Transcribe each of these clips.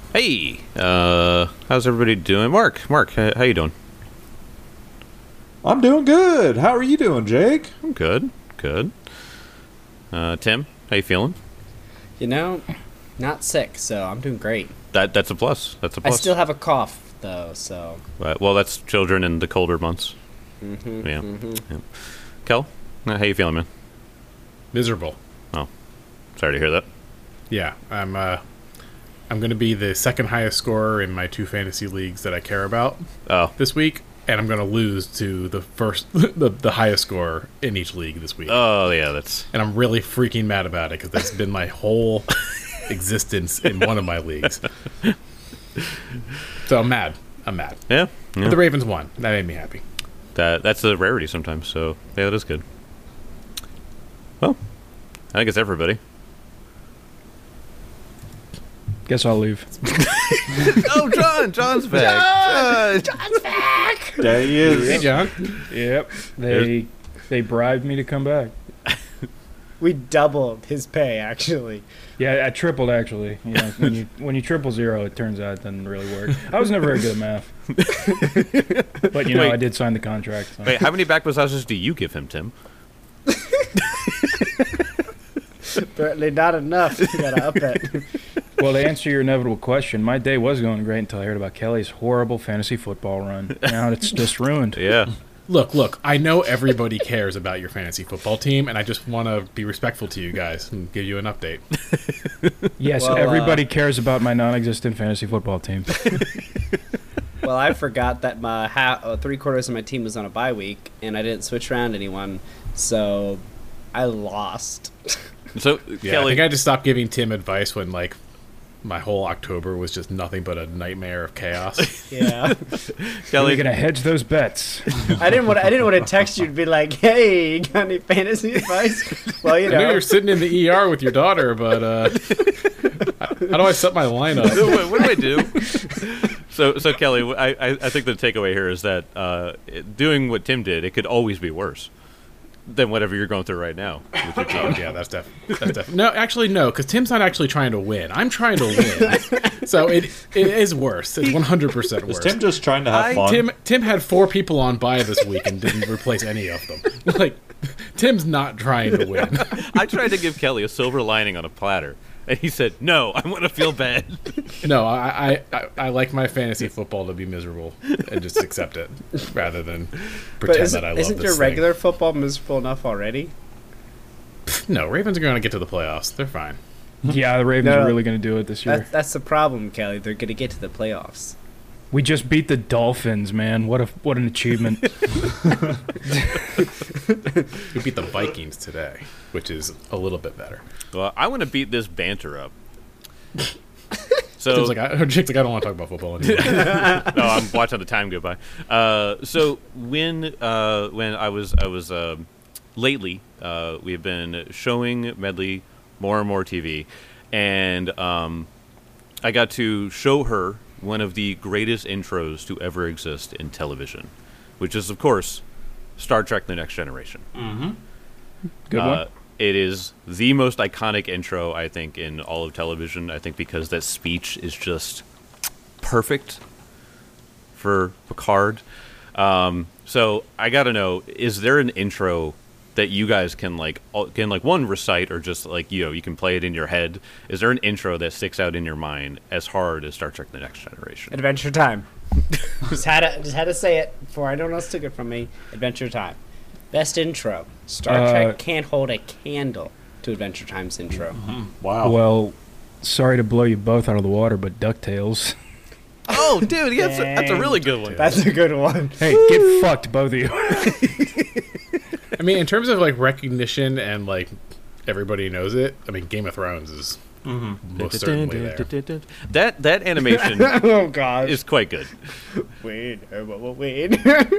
Hey, how's everybody doing? Mark, how you doing? I'm doing good. How are you doing, Jake? I'm good. Tim, how you feeling? Not sick, so I'm doing great. That's a plus. I still have a cough, though, so... Well, that's children in the colder months. Mm-hmm, Yeah. mm-hmm. Yeah. Kel, how you feeling, man? Miserable. Oh, sorry to hear that. Yeah, I'm going to be the second highest scorer in my 2 fantasy leagues that I care about this week, and I'm going to lose to the first, the highest scorer in each league this week. Oh, yeah, that's... And I'm really freaking mad about it because that's been my whole existence in one of my leagues. So I'm mad. Yeah. But the Ravens won. That made me happy. That's a rarity sometimes, so yeah, that is good. Well, I think it's everybody. Guess I'll leave. Oh, John's back. John's back! There he is. Hey, John. Yep. They bribed me to come back. We doubled his pay, actually. Yeah, I tripled actually. You know, when you triple zero, it turns out it doesn't really work. I was never very good at math. But Wait. I did sign the contract. So. Wait, how many back massages do you give him, Tim? Apparently not enough. You gotta up it. Well, to answer your inevitable question, my day was going great until I heard about Kelly's horrible fantasy football run. Now it's just ruined. Yeah. Look, I know everybody cares about your fantasy football team, and I just want to be respectful to you guys and give you an update. Yes, Well, everybody cares about my non-existent fantasy football team. Well, I forgot that my 3/4 of my team was on a bye week, and I didn't switch around anyone, so I lost. So, Yeah, Kelly, I think I just stopped giving Tim advice when, my whole October was just nothing but a nightmare of chaos. Yeah. Kelly, We're gonna hedge those bets. I didn't want to text you to be like, "Hey, you got any fantasy advice?" Well, I know you're sitting in the ER with your daughter, but how do I set my lineup? what do I do? So Kelly, I think the takeaway here is that doing what Tim did, it could always be worse than whatever you're going through right now with your team. Oh, yeah, that's definitely. No, actually, no, because Tim's not actually trying to win. I'm trying to win. So it is worse. It's 100% Is worse. Tim just trying to have fun? Tim had 4 people on bye this week and didn't replace any of them. Tim's not trying to win. I tried to give Kelly a silver lining on a platter, and he said, "No, I want to feel bad." No, I like my fantasy football to be miserable and just accept it rather than pretend that I love this isn't your thing. regular football miserable enough already? No, Ravens are going to get to the playoffs. They're fine. Yeah, the Ravens No. are really gonna do it this year. That's the problem, Kelly. They're going to get to the playoffs. We just beat the Dolphins, man. What an achievement. We beat the Vikings today, which is a little bit better. Well, I want to beat this banter up. So Jake's like, I don't want to talk about football anymore. no, I'm watching the time go by. So when I was lately, we've been showing Medley more and more TV, and I got to show her one of the greatest intros to ever exist in television, which is, of course, Star Trek: The Next Generation. Good one. It is the most iconic intro, I think, in all of television. I think because that speech is just perfect for Picard. So I got to know, is there an intro that you guys can one recite, or just you can play it in your head? Is there an intro that sticks out in your mind as hard as Star Trek: The Next Generation? Adventure Time. just had to say it before anyone else took it from me. Adventure Time. Best intro. Star Trek can't hold a candle to Adventure Time's intro. Wow. Well, sorry to blow you both out of the water, but DuckTales. Oh, dude, that's a really good one. That's a good one. Hey, get fucked, both of you. I mean, in terms of recognition and everybody knows it, I mean, Game of Thrones is most certainly there. That animation Oh gosh. is quite good. Wait. Wait.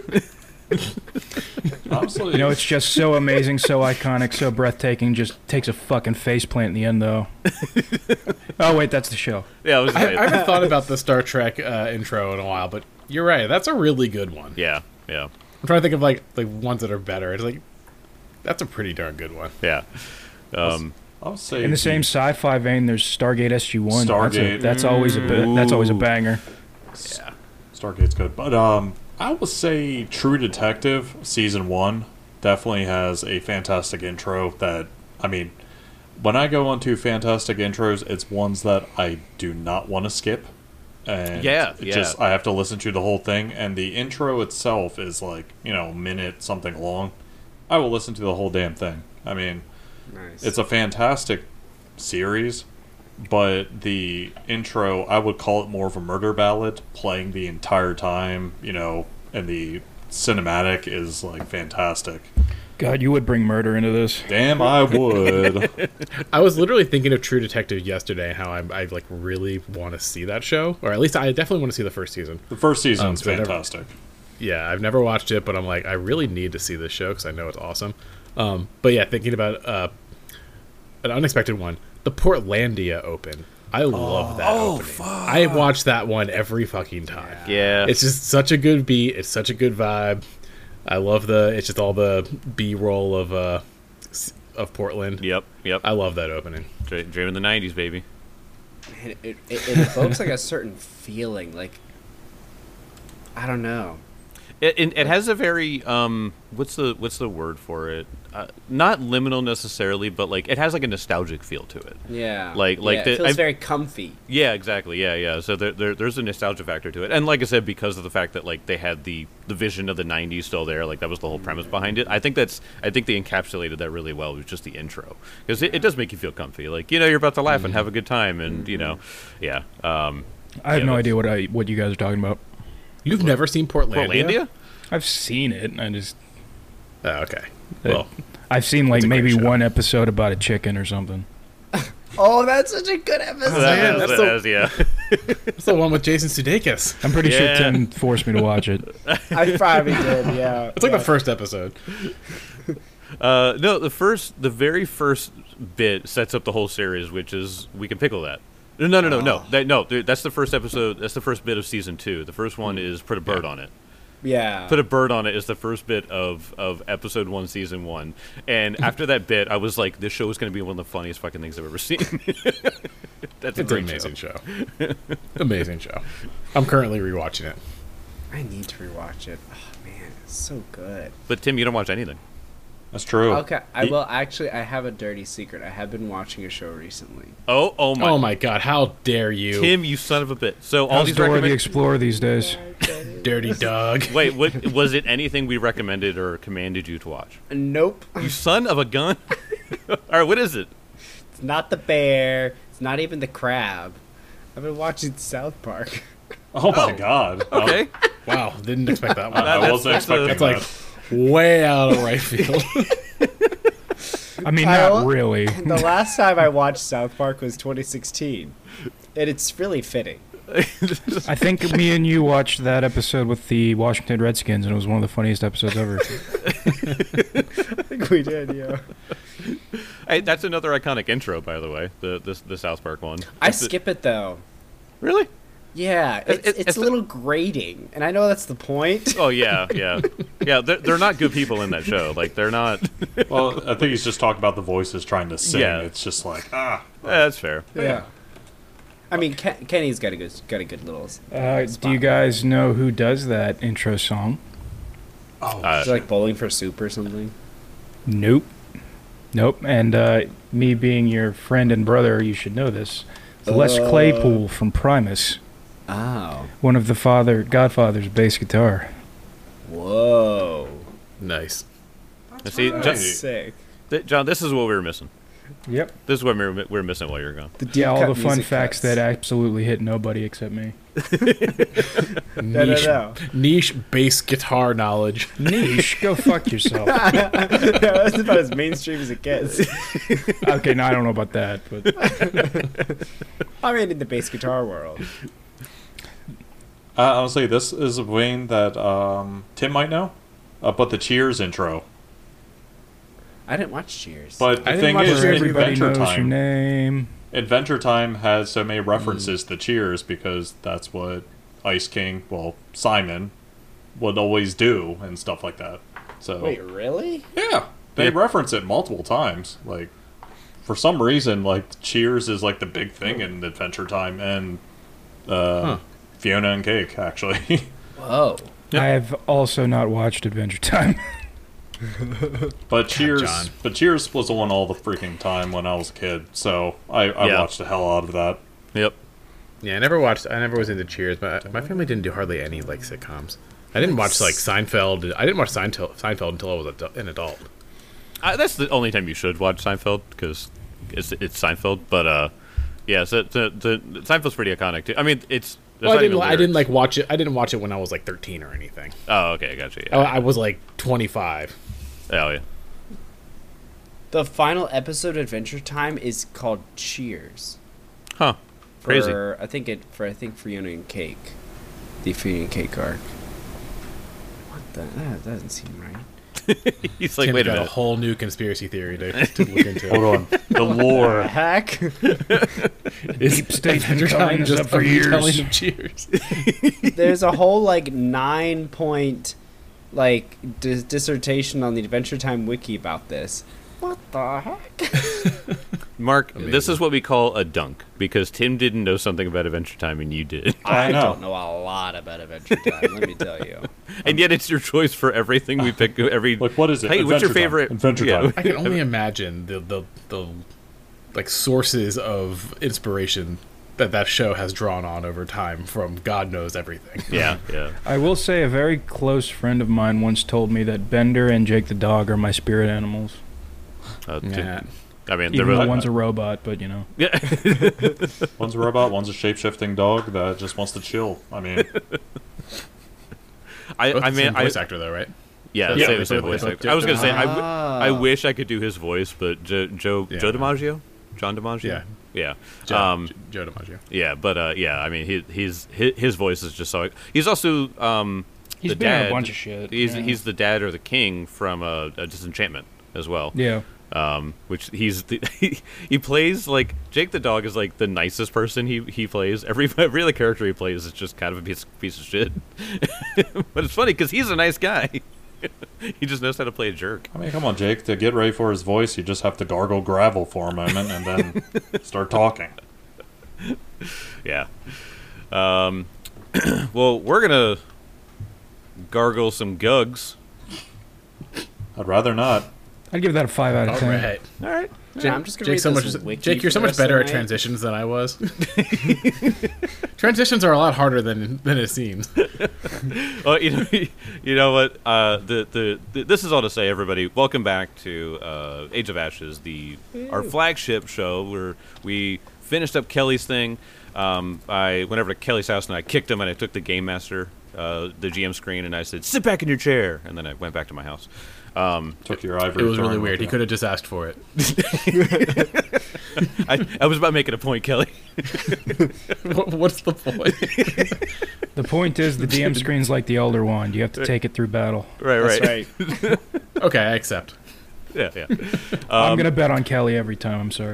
Honestly, It's just so amazing, so iconic, so breathtaking. Just takes a fucking faceplant in the end, though. Oh wait, that's the show. Yeah, I was I right. haven't thought about the Star Trek intro in a while, but you're right. That's a really good one. Yeah. I'm trying to think of ones that are better. It's that's a pretty darn good one. Yeah. I'll say In the same sci-fi vein, there's Stargate SG-1. Stargate. That's always a banger. Yeah. Stargate's good, but I will say True Detective season 1 definitely has a fantastic intro. That I mean, when I go onto fantastic intros, it's ones that I do not want to skip. And I have to listen to the whole thing, and the intro itself is like, a minute something long. I will listen to the whole damn thing. I mean, Nice. it's a fantastic series, but the intro, I would call it more of a murder ballad, playing the entire time, and the cinematic is like fantastic. God, you would bring murder into this. Damn, I would. I was literally thinking of True Detective yesterday, and how I like really want to see that show, or at least I definitely want to see the first season. The first season's so fantastic. Yeah, I've never watched it, but I'm like, I really need to see this show because I know it's awesome. But yeah, thinking about an unexpected one, the Portlandia Open. I love that opening. Fuck. I watch that one every fucking time. Yeah. It's just such a good beat. It's such a good vibe. I love it's just all the B-roll of Portland. Yep. I love that opening. Dream of the 90s, baby. And it evokes like a certain feeling, like, I don't know. It has a very what's the word for it? Not liminal necessarily, but like it has like a nostalgic feel to it. Yeah. It feels very comfy. Yeah, exactly. Yeah. So there's a nostalgia factor to it, and like I said, because of the fact that like they had the vision of the '90s still there, like that was the whole premise behind it. I think they encapsulated that really well with just the intro, because it does make you feel comfy. Like you're about to laugh and have a good time, and yeah. I have no idea what you guys are talking about. You've never seen Portlandia? I've seen it. I just. Oh, okay. Well, I've seen like it's a great maybe show. one episode about a chicken or something. Oh, that's such a good episode. It's the one with Jason Sudeikis. I'm pretty sure Yeah. Tim forced me to watch it. I probably did, yeah. It's like the first episode. No, the very first bit sets up the whole series, which is we can pickle that. No. That's the first episode. That's the first bit of season 2. The first one is put a bird on it. Yeah. Put a bird on it is the first bit of episode 1, season 1. And after that bit, I was like, this show is going to be one of the funniest fucking things I've ever seen. That's a It's an great amazing show. Amazing show. I'm currently rewatching it. I need to rewatch it. Oh, man, it's so good. But Tim, you don't watch anything. That's true. Okay, I have a dirty secret. I have been watching a show recently. Oh my. Oh my god, how dare you. Tim, you son of a bitch. So all How's these Dora the recommend- Explorer these days? Dirty dog. Wait, what was it? Anything we recommended or commanded you to watch? Nope. You son of a gun! All right, what is it? It's not the bear. It's not even the crab. I've been watching South Park. Oh my god. Okay. Wow, didn't expect that one. I wasn't expecting That's that. like way out of right field. I mean, Kyle? not really. The last time I watched South Park was 2016. And it's really fitting. I think me and you watched that episode with the Washington Redskins, and it was one of the funniest episodes ever. I think we did, yeah. Hey, that's another iconic intro, by the way. The South Park one. I skip it, though. Really? Yeah, it's it's a little grating. And I know that's the point. Oh yeah. They're not good people in that show. Like they're not. Well, I think he's just talking about the voices trying to sing. Yeah. It's just like, That's fair. Yeah. I mean, Kenny's got a good little. Do you guys know who does that intro song? Is it like Bowling for Soup or something? Nope. And me being your friend and brother, you should know this. Les Claypool from Primus, Oh. one of the Godfather's bass guitar. Whoa. Nice. See, That's Sick. John, this is what we were missing. Yep. This is what we were missing while you were gone. Yeah, all cut the fun music facts cuts. that absolutely hit nobody except me. No. Niche bass guitar knowledge. Niche, go fuck yourself. That's about as mainstream as it gets. Okay, no, I don't know about that, but I mean, in the bass guitar world. honestly, this is a vein that Tim might know. But the Cheers intro. I didn't watch Cheers. But the I didn't thing watch is, where everybody Adventure knows your Time. name. Adventure Time has so many references to Cheers because that's what Ice King, well, Simon, would always do and stuff like that. So Wait, really? yeah, they reference it multiple times, like for some reason, like Cheers is like the big thing in Adventure Time, and Fiona and Cake actually. Whoa. I have also not watched Adventure Time. But Cheers was on all the freaking time when I was a kid, so I watched the hell out of that. Yep. Yeah, I never was into Cheers, but my family didn't do hardly any like sitcoms. I didn't watch like Seinfeld. I didn't watch Seinfeld until I was an adult. That's the only time you should watch Seinfeld, because it's Seinfeld. But yeah, so the Seinfeld's pretty iconic too. I mean, it's. Well, I didn't like watch it. I didn't watch it when I was like 13 or anything. Oh, okay, I got you. Yeah. I was like 25. Oh yeah. The final episode of Adventure Time is called Cheers. Huh. Crazy. I think Fiona and Cake, the Fiona and Cake arc. What the? That doesn't seem right. He's like, Tim's wait a got minute. a whole new conspiracy theory to look into. Hold on, the lore. Heck. Deep State's been covering this up for retelling years. of Cheers. There's a whole like 9-point dissertation on the Adventure Time wiki about this. What the heck? Mark, Amazing. this is what we call a dunk, because Tim didn't know something about Adventure Time and you did. I know. don't know a lot about Adventure Time, let me tell you. And yet it's your choice for everything we pick. Every Like, what is it? Hey, what's your Adventure Time. favorite Adventure yeah. Time. I can only imagine the like sources of inspiration that show has drawn on over time from God knows everything. Yeah, yeah. I will say a very close friend of mine once told me that Bender and Jake the dog are my spirit animals. Yeah. I mean, Even they're though both, one's a robot, but you know. yeah. One's a robot, one's a shape-shifting dog that just wants to chill. I mean, Both I the mean, same voice actor though, right? Yeah, Yeah, same voice actor. I was gonna say, I wish I could do his voice, but Joe DiMaggio, John DiMaggio, Yeah. yeah, Joe DiMaggio. yeah, but yeah, I mean, his voice is just so. He's also He's the been in dad. a bunch of shit. He's the dad or the king from Disenchantment as well. Yeah. Which he plays like Jake the dog is like the nicest person he plays. Every other character he plays is just kind of a piece of shit. But it's funny because he's a nice guy. He just knows how to play a jerk. I mean, come on, Jake. To get ready for his voice, you just have to gargle gravel for a moment and then start talking. Yeah. Well, we're gonna gargle some gugs. I'd rather not. I'd give that a 5 out of 10. All right. All right. Yeah, I'm just gonna Jake, read this wiki Jake, you're so for much us better at tonight. transitions than I was. Transitions are a lot harder than it seems. Well, you know what? This is all to say, everybody. Welcome back to Age of Ashes, our flagship show where we finished up Kelly's thing. I went over to Kelly's house and I kicked him and I took the Game Master, the GM screen, and I said, "Sit back in your chair," and then I went back to my house. Took your ivory. It was really throne weird. with He you. could have just asked for it. I was about making a point, Kelly. What's the point? The point is, the DM screen's like the Elder Wand. You have to take it through battle. Right. That's right. Okay, I accept. Yeah. I'm going to bet on Kelly every time, I'm sorry.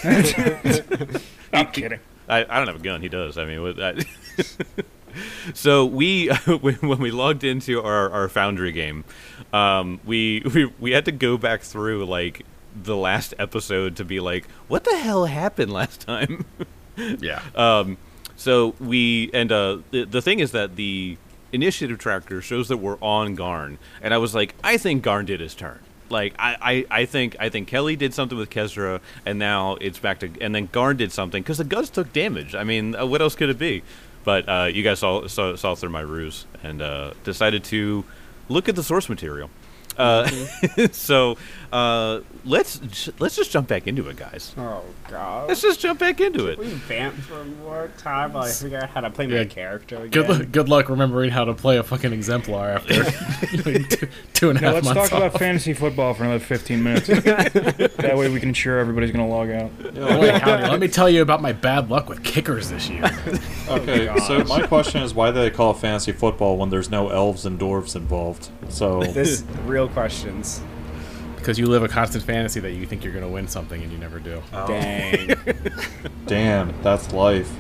I'm kidding. I don't have a gun. He does. I mean, so we when we logged into our Foundry game, we had to go back through like the last episode to be like, what the hell happened last time? Yeah. So the thing is that the initiative tracker shows that we're on Garn, and I was like, I think Garn did his turn. Like I think Kelly did something with Kezra, and now it's back to, and then Garn did something because the guns took damage. I mean, what else could it be? But you guys saw through my ruse and decided to look at the source material. So let's just jump back into it, guys. Oh god. Let's just jump back into it. We vamp for more time while I figure out how to play my Yeah. character again. Good luck remembering how to play a fucking exemplar after two and a Now half let's months talk about off. fantasy football for another 15 minutes. That way we can ensure everybody's going to log out. Wait, howdy, let me tell you about my bad luck with kickers this year. Okay, so my question is, why do they call it fantasy football when there's no elves and dwarves involved? So This real questions. Because you live a constant fantasy that you think you're going to win something and you never do. Dang. damn, that's life.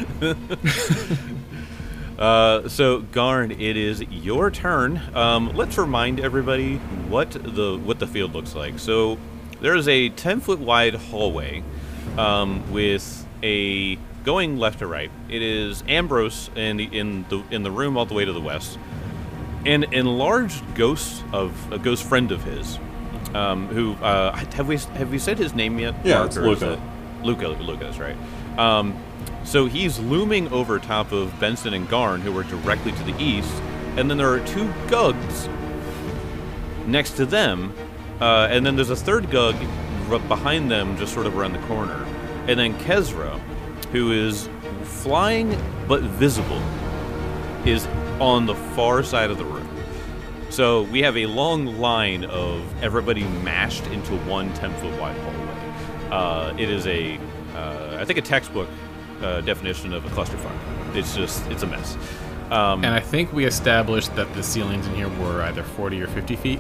So Garn, it is your turn. Let's remind everybody what the field looks like. So there is a 10-foot wide hallway with a going left to right. It is Ambrose in the room all the way to the west. An enlarged ghost friend of his, who have we said his name yet? Yeah, Mark, it's or is Luca. it Luca, that's right. So he's looming over top of Benson and Garn, who are directly to the east, and then there are two Gugs next to them, and then there's a third Gug behind them, just sort of around the corner, and then Kezra, who is flying but visible, is on the far side of the room. So we have a long line of everybody mashed into one 10-foot wide hallway. It is I think a textbook definition of a clusterfuck. It's a mess. And I think we established that the ceilings in here were either 40 or 50 feet.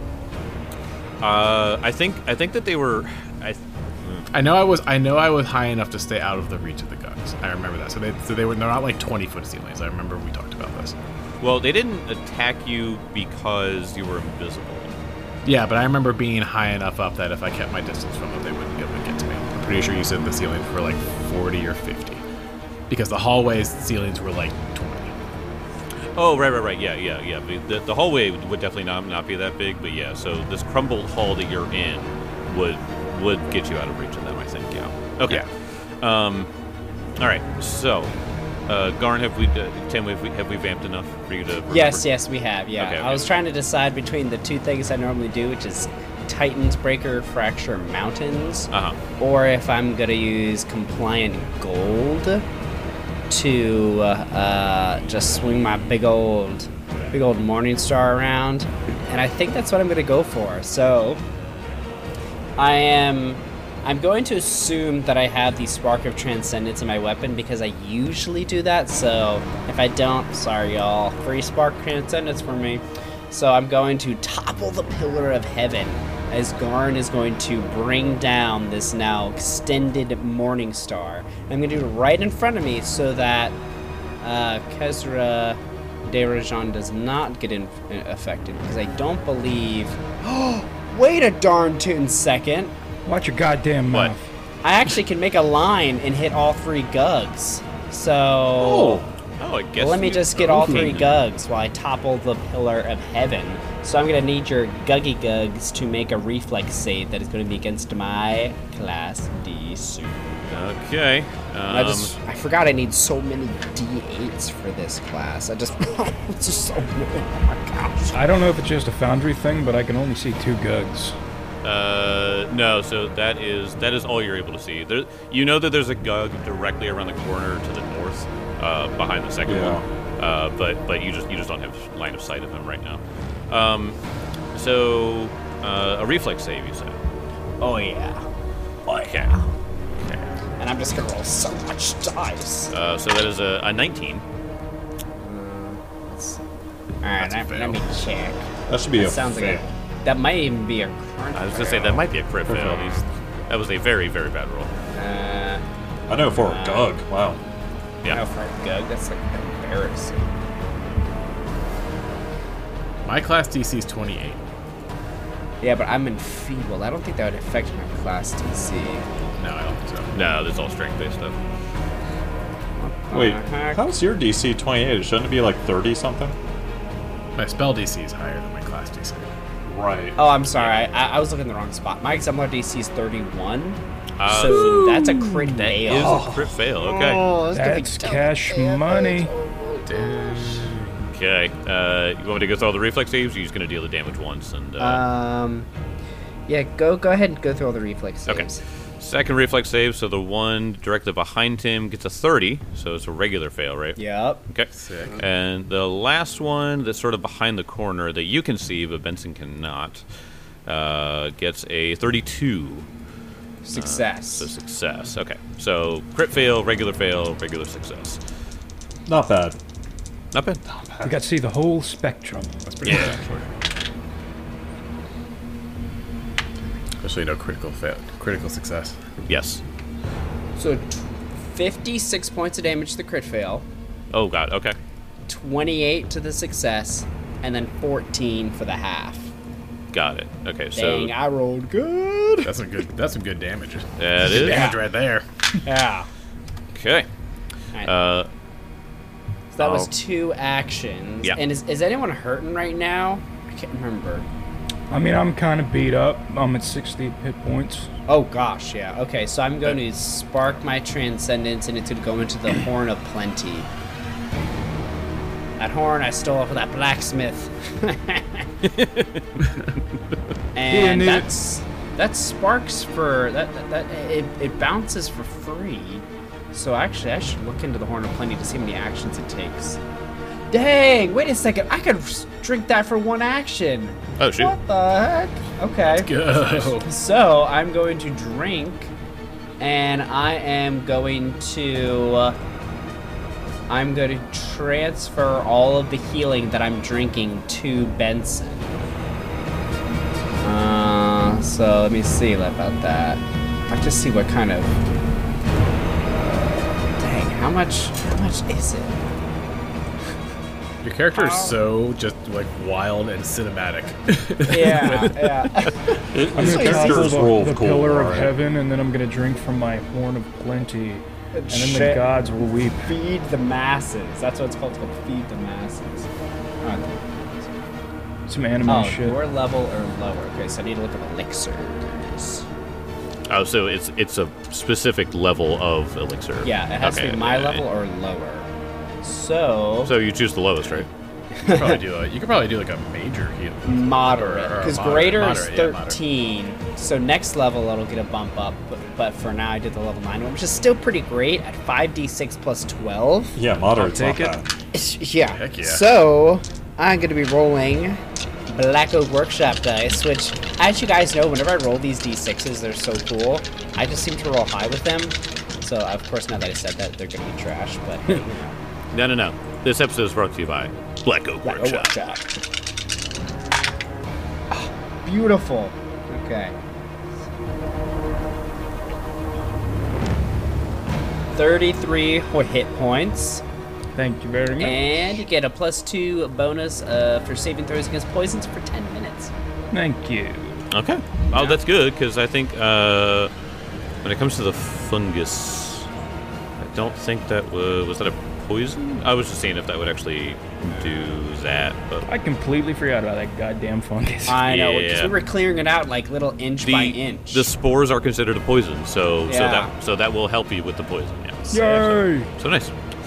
I think that they were. I know I was high enough to stay out of the reach of the guns. I remember that. So they're not like 20-foot ceilings. I remember we talked about this. Well, they didn't attack you because you were invisible. Yeah, but I remember being high enough up that if I kept my distance from them, they wouldn't be able to get to me. I'm pretty sure you said the ceilings were like 40 or 50. Because the hallway's ceilings were like 20. Oh, right. Yeah. The hallway would definitely not be that big, but yeah, so this crumbled hall that you're in would get you out of reach of them, I think, yeah. Okay. Yeah. All right, so, Garn, Tim, have we vamped enough for you to remember? Yes, we have, yeah. Okay. I was trying to decide between the two things I normally do, which is Titan's Breaker, Fracture Mountains, or if I'm going to use Compliant Gold to just swing my big old Morning Star around, and I think that's what I'm going to go for. So I'm going to assume that I have the Spark of Transcendence in my weapon because I usually do that. So if I don't, sorry y'all, free Spark Transcendence for me. So I'm going to topple the Pillar of Heaven as Garn is going to bring down this now extended Morning Star. I'm going to do it right in front of me so that Kezra Derajan does not get affected because I don't believe... Wait a darn tootin' second. Watch your goddamn mouth. I actually can make a line and hit all three Gugs. So... Oh, I guess. Let me just get all three Gugs while I topple the Pillar of Heaven. So I'm going to need your Guggy Gugs to make a reflex save that is going to be against my Class D suit. Okay. I forgot I need so many D8s for this class. It's just so many. Oh my gosh. I don't know if it's just a Foundry thing, but I can only see two Gugs. No, so that is all you're able to see. You know that there's a Gug directly around the corner to the north, behind the second one. But you just don't have line of sight of him right now. So a reflex save, you said. Oh yeah. Okay. And I'm just gonna roll so much dice. So that is a 19. Alright, let me check. That should be a sounds fail. like that might even be a crit. I was gonna say that might be a crit fail. That was a very, very bad roll. I know for a Gug. Wow. Yeah. No, for a Gug, that's like embarrassing. My class DC is 28. Yeah, but I'm enfeebled. I don't think that would affect my class DC. No, I don't think so. No, that's all strength-based stuff. Wait, heck? how's your DC 28? Shouldn't it be like 30 something? My spell DC is higher than my class DC. Right. Oh, I'm sorry. I was looking in the wrong spot. My exemplar DC is 31. So that's a crit fail. Is a crit fail. Okay. Oh, That's cash money. Okay. You want me to go through all the reflex saves? Or you're just gonna deal the damage once and. Yeah. Go ahead and go through all the reflex saves. Okay. Second reflex save, so the one directly behind him gets a 30, so it's a regular fail, right? Yep. Okay. Sick. And the last one that's sort of behind the corner that you can see, but Benson cannot, gets a 32. Success. So success. Okay. So crit fail, regular success. Not bad. Not bad. We got to see the whole spectrum. That's pretty good, actually. Especially no critical success. Yes. So 56 points of damage to the crit fail, Oh god. Okay. 28 to the success, and then 14 for the half. Got it. Okay, Dang, so I rolled good. That's some good damage. that Good is damage right there. Yeah. okay. Alright, so that was oh. 2 actions. Yeah. And is anyone hurting right now? I can't remember. I mean, I'm kind of beat up. I'm at 60 hit points. Oh gosh, yeah. Okay, so I'm going to spark my transcendence and it's going to go into the Horn of Plenty. That horn I stole off of that blacksmith. And that sparks for it bounces for free. So actually, I should look into the Horn of Plenty to see how many actions it takes. Dang! Wait a second. I could drink that for 1 action. Oh shoot. What the heck? Okay. Go. So I'm going to drink, and I am going to. I'm going to transfer all of the healing that I'm drinking to Benson. So let me see about that. I have to see what kind of. Dang, how much is it? Your character is so just like wild and cinematic. Yeah, yeah. I'm His gonna character's topple roll the of cool, pillar of alright. heaven, and then I'm gonna drink from my horn of plenty, and then the Shit. gods will weep. Feed the masses. That's what it's called. It's called Feed the Masses. Some anime Oh, shit. your level or lower. Okay, so I need to look at elixirs. Oh, so it's a specific level of elixir. Yeah, it has to be my level or lower. So So you choose the lowest, right? You could probably do like a major heal. moderate, Or because moderate, greater moderate, is yeah, moderate. 13. So next level it'll get a bump up, but for now I did the level 9 one, which is still pretty great at 5d6 plus 12. Yeah, moderate's I'll not take bad. Yeah. Heck yeah. So I'm gonna be rolling Black Oak Workshop dice, which, as you guys know, whenever I roll these d6s, they're so cool. I just seem to roll high with them. So of course, now that I said that, they're gonna be trash. But hey, you know. No. This episode is brought to you by Black Oak Black Oak Workshop. Workshop. Ah, beautiful. Okay. 33 hit points. Thank you very much. And you get a +2 bonus for saving throws against poisons for 10 minutes. Thank you. Okay. Oh, that's good, because I think when it comes to the fungus, I don't think that was that a poison? I was just seeing if that would actually do that, but I completely forgot about that goddamn fungus. I know, because Yeah. we were clearing it out like little inch by inch. the spores are considered a poison, so Yeah. so that will help you with the poison. Yeah. Yay! So nice.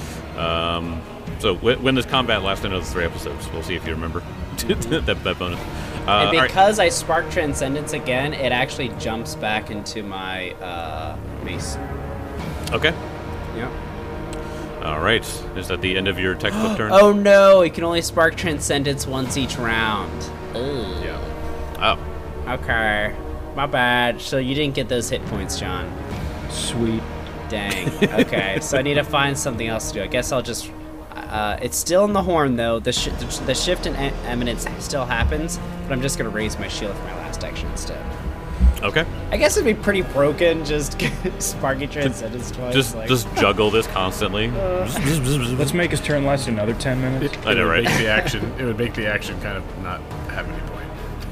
So when this combat lasts another 3 episodes, we'll see if you remember that bonus. And all right. because I spark Transcendence again, it actually jumps back into my mace. Okay. Yep. All right. Is that the end of your textbook turn? Oh no, you can only spark Transcendence once each round. Ugh. Yeah. Oh. Okay. My bad. So you didn't get those hit points, John. Sweet. Dang. Okay, so I need to find something else to do. I guess I'll just... it's still in the horn, though. The shift in eminence still happens, but I'm just going to raise my shield for my last action instead. Okay. I guess it'd be pretty broken, just sparking Transcendence twice. Just juggle this constantly. Let's make his turn last another 10 minutes. I know, It would right? make the action. It would make the action kind of not have any point.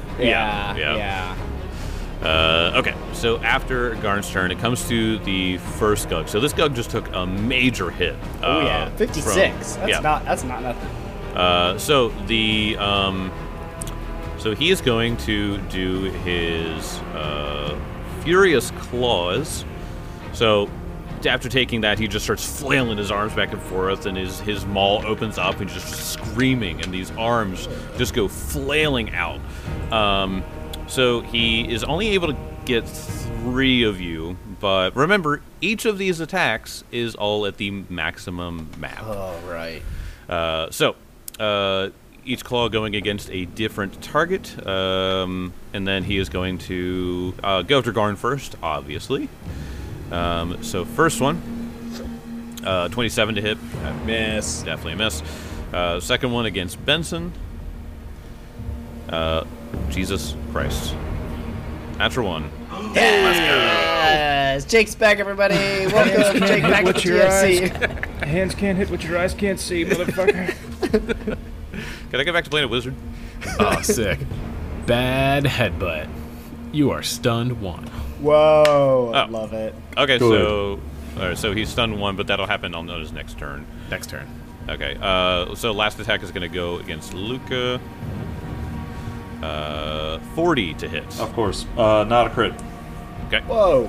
Yeah. Okay, so after Garn's turn, it comes to the first Gug. So this Gug just took a major hit. Oh yeah, 56. from- That's not nothing. So the so he is going to do his Furious Claws. So after taking that, he just starts flailing his arms back and forth, and his maul opens up, and just screaming, and these arms just go flailing out. So he is only able to get 3 of you, but remember, each of these attacks is all at the maximum map. Oh right. So each claw going against a different target, and then he is going to go after Garn first, obviously. So first one, 27 to hit. Miss. Definitely a miss. Second one against Benson. Jesus Christ. Natural 1. Yes, Jake's back, everybody. Welcome, Jake, back to What your TFC. Hands can't hit what your eyes can't see, motherfucker. Can I get back to playing a wizard? Oh, sick. bad headbutt. You are stunned 1. Whoa, I Oh. love it. Okay, Good. so he's stunned 1, but that'll happen on his next turn. Next turn. Okay, so last attack is going to go against Luca. 40 to hit. Of course. Not a crit. Okay. Whoa.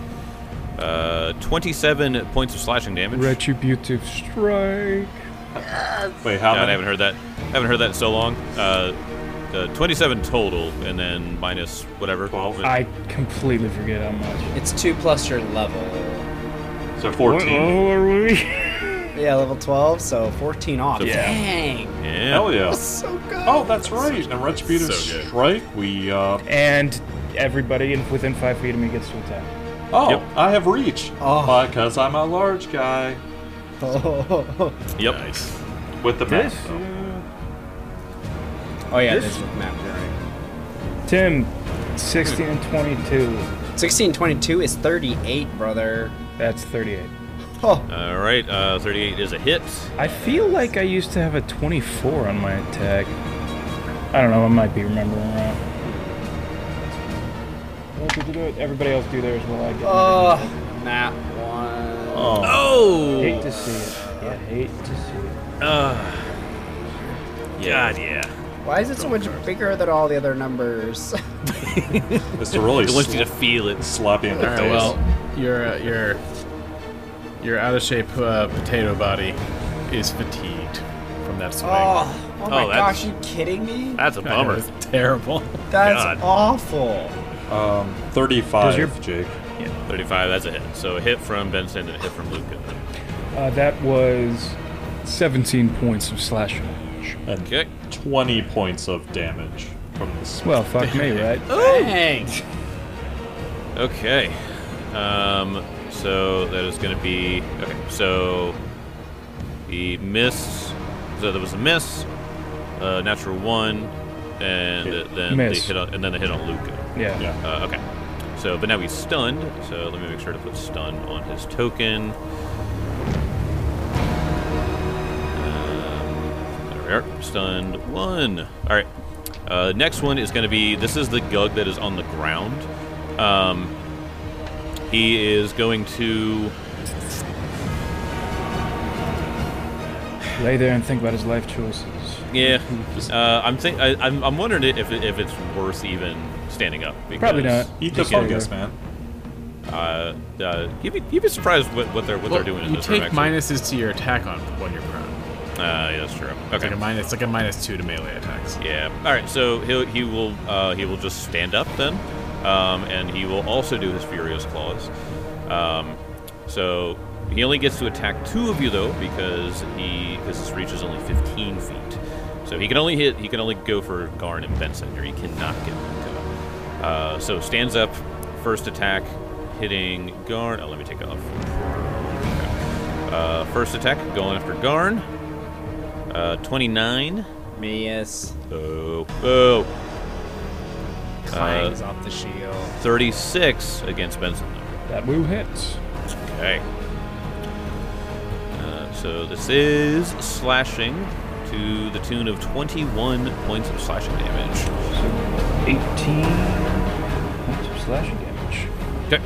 27 points of slashing damage. Retributive strike. Wait, how God, I many? haven't heard that. Haven't heard that in so long. 27 total, and then minus whatever. 12. I completely forget how much. It's 2 plus your level. So 14. What level are we? Yeah, level 12, so 14 off. So- Dang. Yeah. Hell yeah. So good. Oh, that's right. And Retributive So good. Strike, we, And everybody within 5 feet of me gets to attack. Oh, Yep. I have reach. Oh. Because I'm a large guy. Yep. Nice. With the map. This, though. Oh, yeah, This- this with map, you're right. Tim, 16 and 22. 1622 is 38, brother. That's 38. Oh, All right. 38 is a hit. I feel like I used to have a 24 on my attack. I don't know, I might be remembering wrong. Everybody else do theirs while I get oh, map 1. Oh. Oh. Hate to see it. Yeah, hate to see it. God, yeah. Why is it so much bigger than all the other numbers? It's to really It wants you to feel it. slap you in the All right. face. Well, your out of shape potato body is fatigued from that swing. Oh my that's- gosh, you kidding me? That's a I know, bummer. it's terrible. That's God. awful. 35, Does your- Jake. Yeah, 35. That's a hit. So a hit from Benson and a hit from Luca. That was 17 points of slashing damage. And Okay. 20 points of damage from this. Well, fuck me, right? Dang. Okay. So that is going to be okay. So he missed. So there was a miss, natural 1, and then Miss. they hit on, and then they hit on Luca. Yeah. Yeah. Okay. So, but now he's stunned. So let me make sure to put stun on his token. There we are. Stunned 1. All right. Next one is going to be. This is the Gug that is on the ground. He is going to. Lay there and think about his life choices. Yeah. I'm wondering if it's worth even standing up. Because Probably not. Eat the Just stay fungus, there. man. You'd be surprised what they're doing in You this take room, actually. minuses to your attack on when you're prone. Yeah, that's true. It's Okay. like a -2 to melee attacks. Yeah. All right. So he will just stand up then, and he will also do his Furious Claws. So he only gets to attack 2 of you though because his reach is only 15 feet. So he can only go for Garn and Benson, or he cannot get Luca. So stands up, first attack, hitting Garn. Oh, let me take it off. Okay. First attack going after Garn. 29. Miss. Oh. Clangs off the shield. 36 against Benson. That woo hits. Okay. So this is slashing to the tune of 21 points of slashing damage. So 18 points of slashing damage. Okay.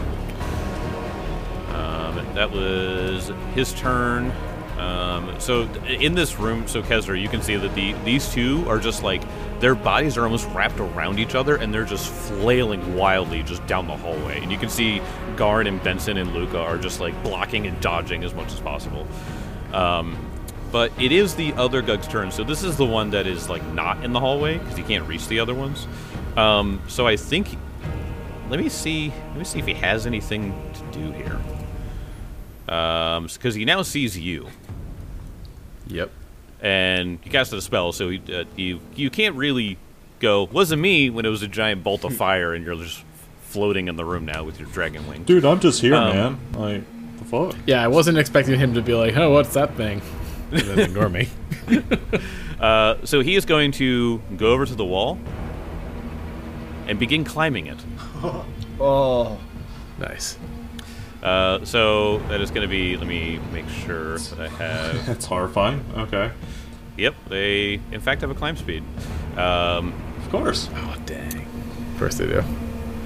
That was his turn. So in this room, so Kezra, you can see that these two are just like, their bodies are almost wrapped around each other, and they're just flailing wildly just down the hallway. And you can see Garn and Benson and Luca are just like blocking and dodging as much as possible. But it is the other Gug's turn, so this is the one that is like not in the hallway because he can't reach the other ones. So I think, let me see if he has anything to do here. Because he now sees you. Yep. And he casted a spell, so you can't really go, wasn't me, when it was a giant bolt of fire and you're just floating in the room now with your dragon wing. Dude, I'm just here, man. Like, the fuck? Yeah, I wasn't expecting him to be like, "Oh, what's that thing?" And then ignore me. So he is going to go over to the wall and begin climbing it. Oh. Nice. So that is going to be, let me make sure that I have... That's horrifying. Okay. Yep, they in fact have a climb speed. Of course. Oh, dang. Of course they do.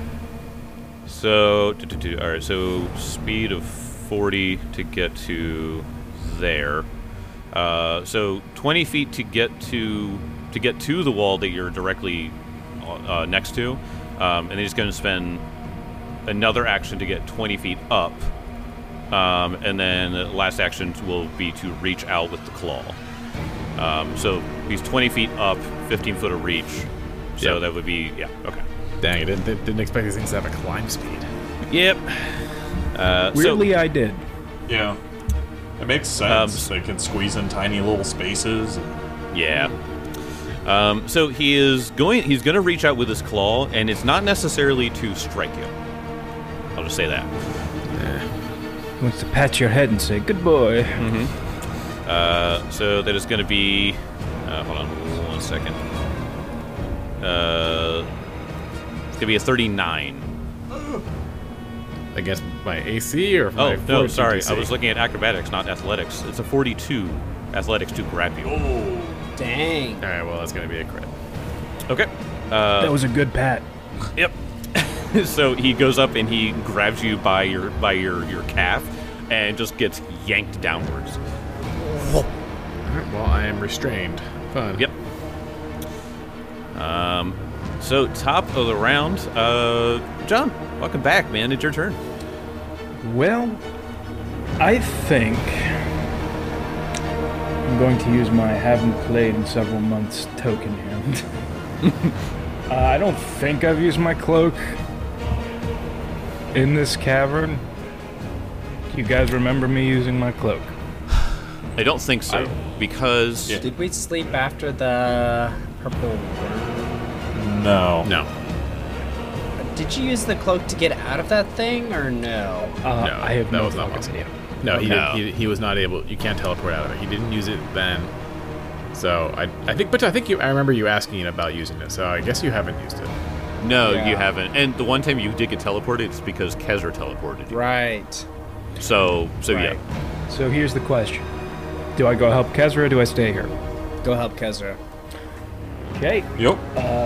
So, all right. So speed of 40 to get to there. So 20 feet to get to the wall that you're directly next to, and then he's going to spend another action to get 20 feet up, and then the last action will be to reach out with the claw. So he's 20 feet up, 15 foot of reach. So Yep. that would be okay. Dang, I didn't expect these things to have a climb speed. Yep. Weirdly, I did. Yeah. It makes sense. They can squeeze in tiny little spaces. Yeah. So he's going to reach out with his claw, and it's not necessarily to strike you. I'll just say that. He wants to pat your head and say, "Good boy." So that is going to be. Hold on 1 second. It's going to be a 39. Against my AC or Oh, my no, fortitude sorry. DC? I was looking at acrobatics, not athletics. It's a 42 athletics to grab you. Oh. Dang. All right, well, that's going to be a crit. Okay. That was a good pat. Yep. So he goes up and he grabs you by your calf and just gets yanked downwards. All right, well, I am restrained. Fun. Yep. So top of the round, John, welcome back, man. It's your turn. Well, I think I'm going to use my haven't played in several months token hand. I don't think I've used my cloak in this cavern. Do you guys remember me using my cloak? I don't think so, because Yeah. Did we sleep after the purple? No. No. Did you use the cloak to get out of that thing, or no? No, I have that no was not fucking possible. idea. No, he No. didn't. He was not able. You can't teleport out of it. He didn't use it then. So I think you. I remember you asking about using it. So I guess you haven't used it. no, Yeah. you haven't. And the one time you did get teleported, it's because Kezra teleported you. Right. So Right. yeah. So here's the question. Do I go help Kezra or do I stay here? Go help Kezra. Okay. Yep.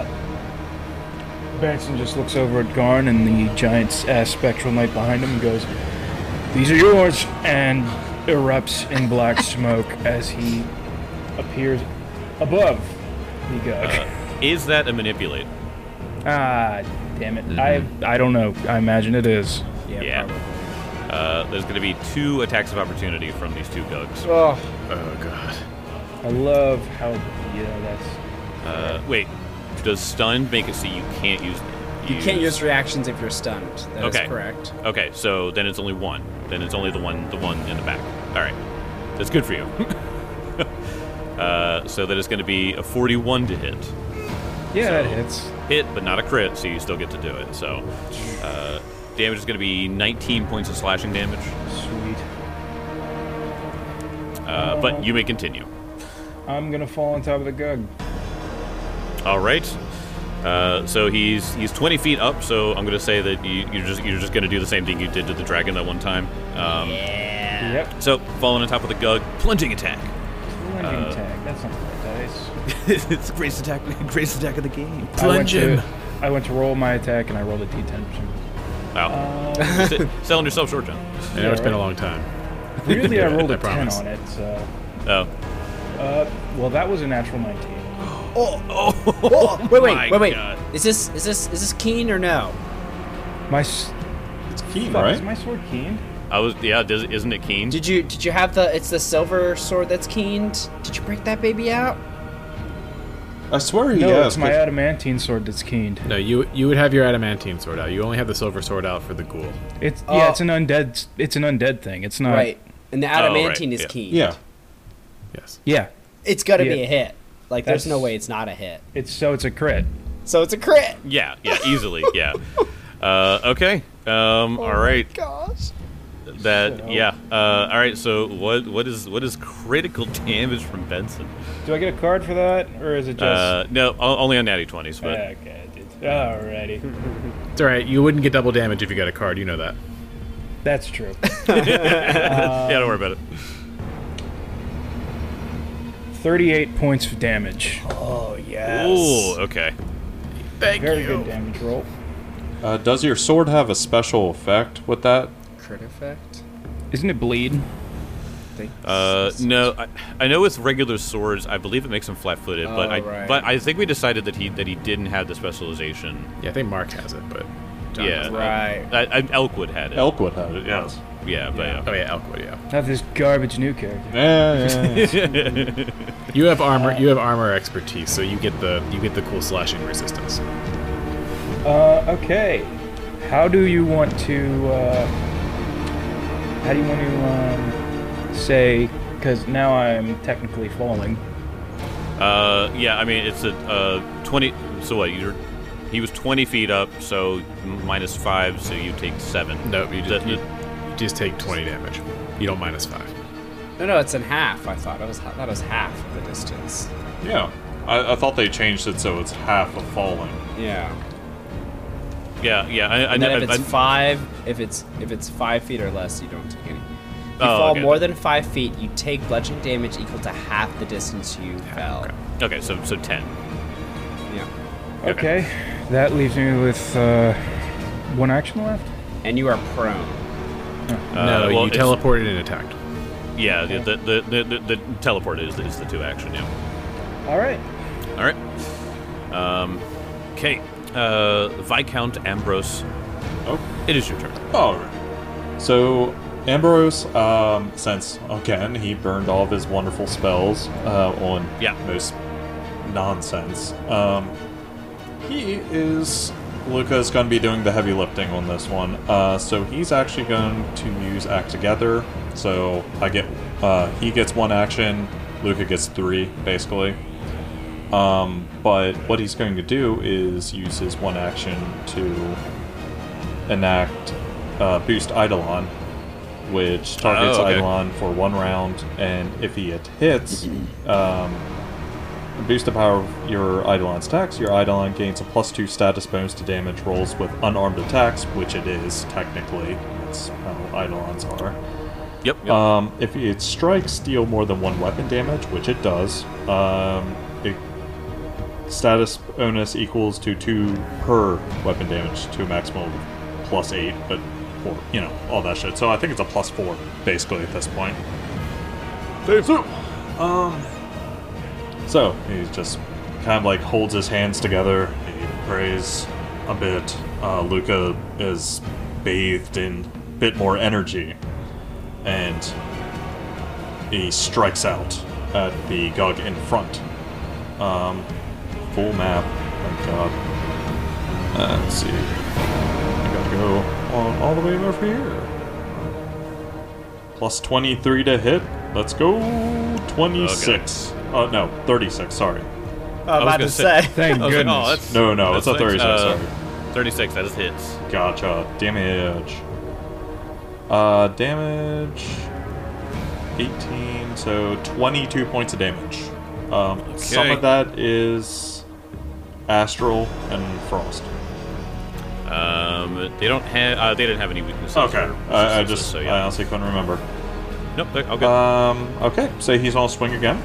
Benson just looks over at Garn and the giant spectral knight behind him and goes, "These are yours," and erupts in black smoke as he appears above the Gug. Is that a manipulate? Damn it. I don't know. I imagine it is. Yeah. Probably. There's going to be 2 attacks of opportunity from these 2 Gugs. Oh, Oh god. I love how, that's... Wait, does stun make it so you can't use? you can't use reactions if you're stunned. That is Okay. correct. Okay, so then it's only 1. Then it's only the one in the back. All right, that's good for you. So that is going to be a 41 to hit. Yeah, So- that hits. Hit, but not a crit, so you still get to do it. So damage is going to be 19 points of slashing damage. Sweet. But you may continue. I'm gonna fall on top of the Gug. All right. So he's 20 feet up. So I'm going to say that you're just going to do the same thing you did to the dragon that one time. Yeah. Yep. So falling on top of the Gug, plunging attack. Plunging attack. That's not the right dice. It's the greatest attack of the game. I went to roll my attack and I rolled a d10 for some reason. Wow. Selling yourself short, John. I know it's been a long time. Weirdly, I rolled I a 10 promise. on it, so... Oh. Well, that was a natural 19. Oh, Wait, my wait. God. Is this keen or no? My... It's keen, Fuck, right? is my sword keen? Isn't it keen? Did you have it's the silver sword that's keened? Did you break that baby out? I swear he No, has. it's my adamantine sword that's keened. No, you would have your adamantine sword out. You only have the silver sword out for the ghoul. It's Oh. it's an undead thing. It's not... Right. And the adamantine is yeah. keened. Yeah. Yes. Yeah. It's got to Yeah. be a hit. Like, there's no That's- way it's not a hit. It's a crit. So it's a crit. Yeah, easily, yeah. Okay. All right. Gosh. All right. So what is critical damage from Benson? Do I get a card for that, or is it just... No, only on natty 20s. But Okay, dude. Alrighty. It's all right. You wouldn't get double damage if you got a card. You know that. That's true. yeah, don't worry about it. 38 points of damage. Oh, yes. Ooh, okay. Very good damage roll. Does your sword have a special effect with that? Crit effect. Isn't it bleed? No, I know with regular swords, I believe it makes him flat-footed, right. but I think we decided that he didn't have the specialization. Yeah, I think Mark has it, but John Yeah, doesn't. Right. Elkwood had it. Elkwood had it, yes. Yeah, but yeah. Oh yeah, Elkwood. Yeah. Have this garbage new character. Yeah. You have armor. You have armor expertise, so you get the cool slashing resistance. Okay. How do you want to say? Because now I'm technically falling. Yeah, I mean it's a 20. So what? He was 20 feet up, so -5, so you take 7. No, you just take 20 damage. You don't -5. No, it's in half. I thought it was half of the distance. Yeah. I thought they changed it so it's half of falling. Yeah. Yeah. I And then know. if it's 5, if it's 5 feet or less, you don't take any. If you Oh, fall okay. more than 5 feet, you take bludgeoning damage equal to half the distance you fell. Okay, so 10. Yeah. Okay. That leaves me with 1 action left. And you are prone. No, well, you it's- teleported and attacked. Yeah, the teleport is the 2 action. Yeah. All right. All right. Okay. Viscount Ambrose, Oh. it is your turn. Alright. So, Ambrose, since, again, he burned all of his wonderful spells on Yeah. most nonsense, Luca's going to be doing the heavy lifting on this one. So he's actually going to use Act Together. So he gets 1 action, Luca gets 3, basically. But what he's going to do is use his 1 action to enact Boost Eidolon, which targets okay. Eidolon for 1 round, and if he hits, boost the power of your Eidolon's attacks. Your Eidolon gains a +2 status bonus to damage rolls with unarmed attacks, which it is, technically. That's how Eidolons are. Yep. If it strikes, deal more than 1 weapon damage, which it does. Status bonus equals to 2 per weapon damage to a maximum of +8, but for all that shit. So I think it's a +4 basically at this point. So he just kind of like holds his hands together. He prays a bit. Luca is bathed in a bit more energy, and he strikes out at the Gug in front. Full map. Thank God. Let's see. I gotta go on all the way over here. +23 to hit. Let's go. 26. No, 36. Sorry. I'm about to say. Thank I was like, goodness. oh, that's No, it's a that's 36. Sorry. 36. That just hits. Gotcha. Damage. Damage. 18. So 22 points of damage. Some Okay. of that is astral and frost. They don't have. They didn't have any weaknesses. Okay. or I resistances, so I yeah. honestly couldn't remember. Nope. They're all good. Okay. So he's on swing again.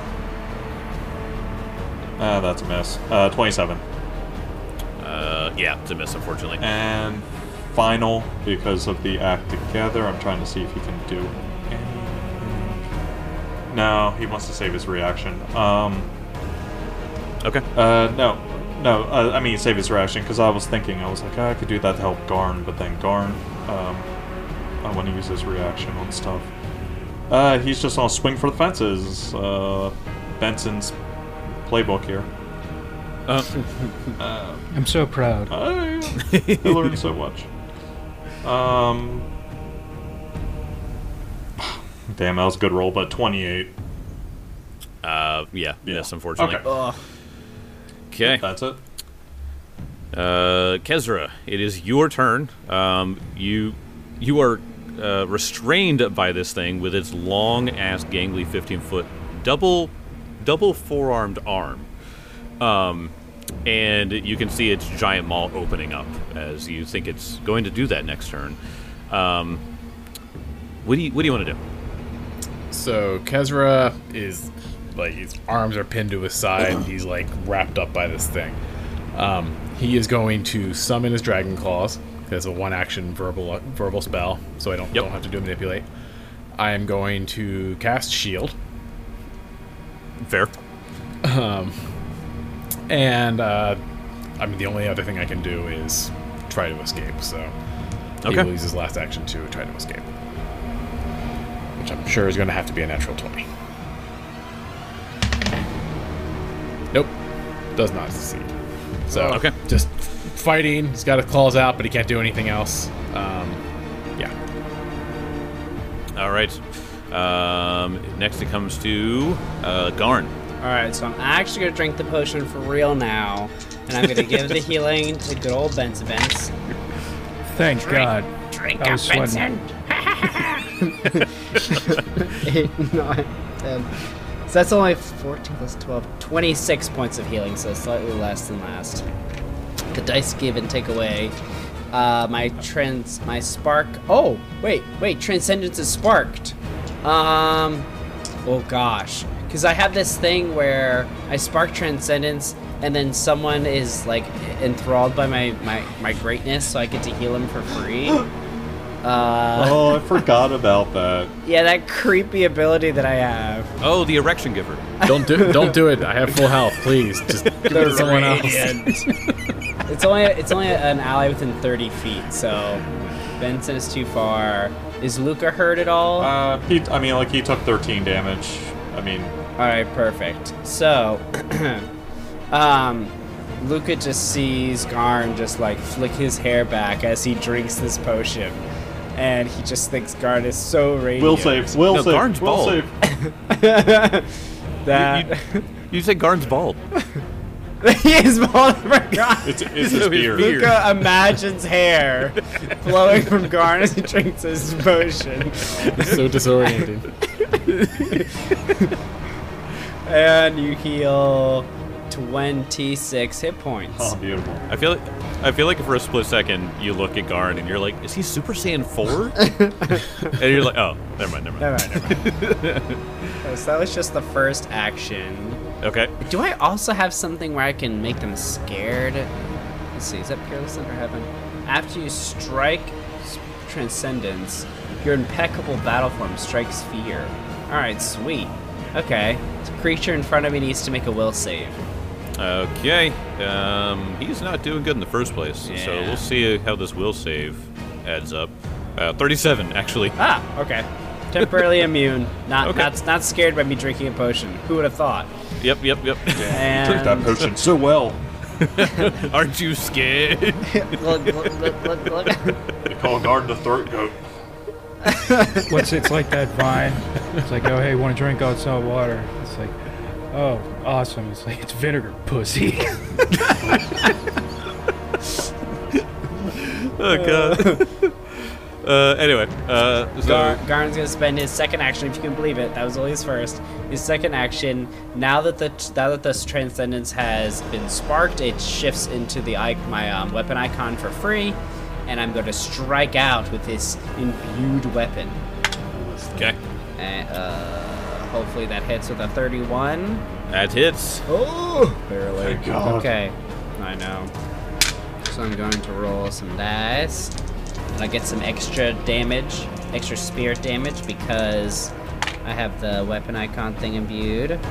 That's a miss. 27. Yeah, it's a miss, unfortunately. And final, because of the act together, I'm trying to see if he can do anything. No, he wants to save his reaction. Okay. No. I mean, save his reaction, because I was like, I could do that to help Garn, but then Garn, I want to use his reaction on stuff. He's just on swing for the fences. Benson's playbook here. I'm so proud. I learned so much. Damn, that was a good roll, but 28. Yeah. Miss, unfortunately. Okay. Okay. That's it. Kezra, it is your turn. You are restrained by this thing with its long ass gangly 15-foot double four-armed arm. And you can see its giant maw opening up as you think it's going to do that next turn. What do you want to do? So Kezra is like his arms are pinned to his side. He's like wrapped up by this thing. He is going to summon his Dragon Claws. That's a one-action verbal spell, so I don't have to do Manipulate. I am going to cast Shield. Fair. And I mean, the only other thing I can do is try to escape. So he will use his last action to try to escape, which I'm sure is going to have to be a natural 20. Nope, does not succeed. So just fighting. He's got his claws out, but he can't do anything else. Yeah. All right. Next it comes to Garn. Alright, so I'm actually going to drink the potion for real now, and I'm going to give the healing to good old Benzabens. Thank God. Drink I up, was sweating. Benson! 8, 9, 10. So that's only 14 plus 12. 26 points of healing, so slightly less than last. The dice give and take away. My spark. Oh, wait, Transcendence is sparked. Oh gosh. Because I have this thing where I spark Transcendence, and then someone is like enthralled by my greatness, so I get to heal him for free. I forgot about that. Yeah, that creepy ability that I have. Oh, the Erection Giver. Don't do it. I have full health. Please, just give it to someone else. It's only an ally within 30 feet, so Benson is too far. Is Luca hurt at all? He took 13 damage. Alright, perfect. So, Luca just sees Garn just like flick his hair back as he drinks this potion. And he just thinks Garn is so radiant. Will save. Garn's bald. That You said Garn's bald. he is bald, I forgot. It's his beard. Luca imagines hair flowing from Garn as he drinks his potion. So disorienting. And you heal 26 hit points. Oh, beautiful. I feel like for a split second you look at Garn and you're like, is he Super Saiyan 4? And you're like, oh, never mind. So that was just the first action. Okay. Do I also have something where I can make them scared? Let's see, is that Peerless Under Heaven? After you strike Transcendence, your impeccable battle form strikes fear. Alright, sweet. Okay. The creature in front of me needs to make a will save. Okay. He's not doing good in the first place, so Yeah. we'll see how this will save adds up. 37, actually. Ah, okay. Temporarily immune. Not Okay. not scared by me drinking a potion. Who would have thought? Yep. And Took that potion so well. Aren't you scared? look. They call Guard the throat goat. It's like that vine. It's like, oh, hey, want to drink all salt water? It's like, oh, awesome. It's like, it's vinegar, pussy. Oh, God. Anyway, so... Garn's gonna spend his second action, if you can believe it. That was only his first. His second action. Now that the Transcendence has been sparked, it shifts into my weapon icon for free, and I'm going to strike out with this imbued weapon. Okay. And hopefully that hits with a 31. That hits. Oh, barely. Thank God. Okay, I know. So I'm going to roll some dice. And I get some extra damage, extra spirit damage, because I have the weapon icon thing imbued. Oh,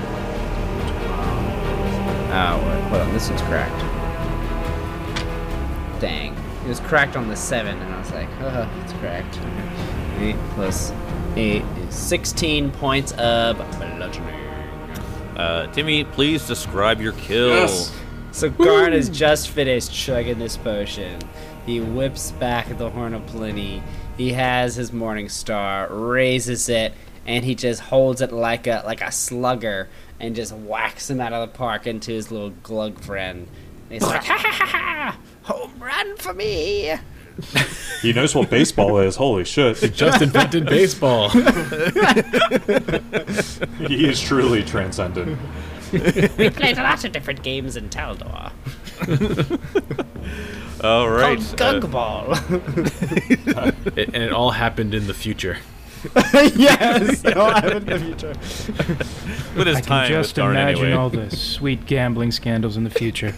hold on, this one's cracked. Dang. It was cracked on the 7, and I was like, oh, it's cracked. 8 plus 8 is 16 points of bludgeoning. Timmy, please describe your kill. Yes. So Garn has just finished chugging this potion. He whips back the Horn of Pliny. He has his Morning Star, raises it, and he just holds it like a slugger and just whacks him out of the park into his little glug friend. And he's like, ha ha ha ha! Home run for me! He knows what baseball is. Holy shit. Just invented baseball. He is truly transcendent. We played a lot of different games in Taldor. All right. Called Gug Ball. And it all happened in the future. Yes, it'll happen in the future. But his I time can with just Garn imagine anyway. all the sweet gambling scandals in the future.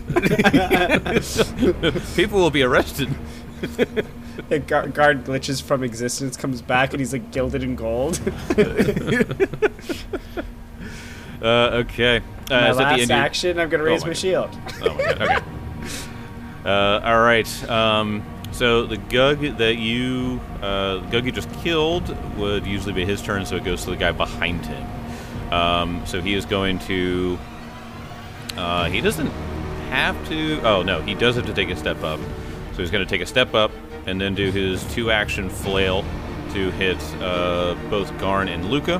People will be arrested. The guard glitches from existence, comes back, and he's like gilded in gold. Okay. My is that the last end action, I'm gonna raise my my God. shield. Oh my god. Okay. All right. So the Gug that you just killed would usually be his turn, so it goes to the guy behind him. So he is going to. He doesn't have to. Oh no, he does have to take a step up. So he's going to take a step up and then do his 2-action flail to hit both Garn and Luca.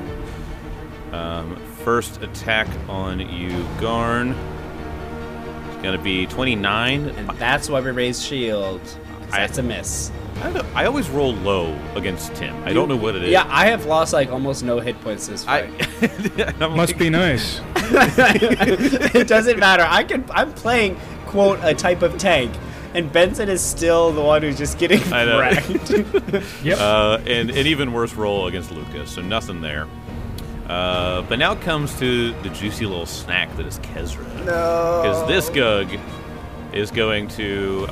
First attack on you, Garn. It's going to be 29. And that's why we raise shield. 'Cause that's a miss. I always roll low against Tim. I don't know what it is. Yeah, I have lost like almost no hit points this fight. Must be nice. It doesn't matter. I'm playing, quote, a type of tank, and Benson is still the one who's just getting I know. wrecked. Yep. And an even worse roll against Lucas, so nothing there. But now it comes to the juicy little snack that is Kezra. No. Because this Gug is going to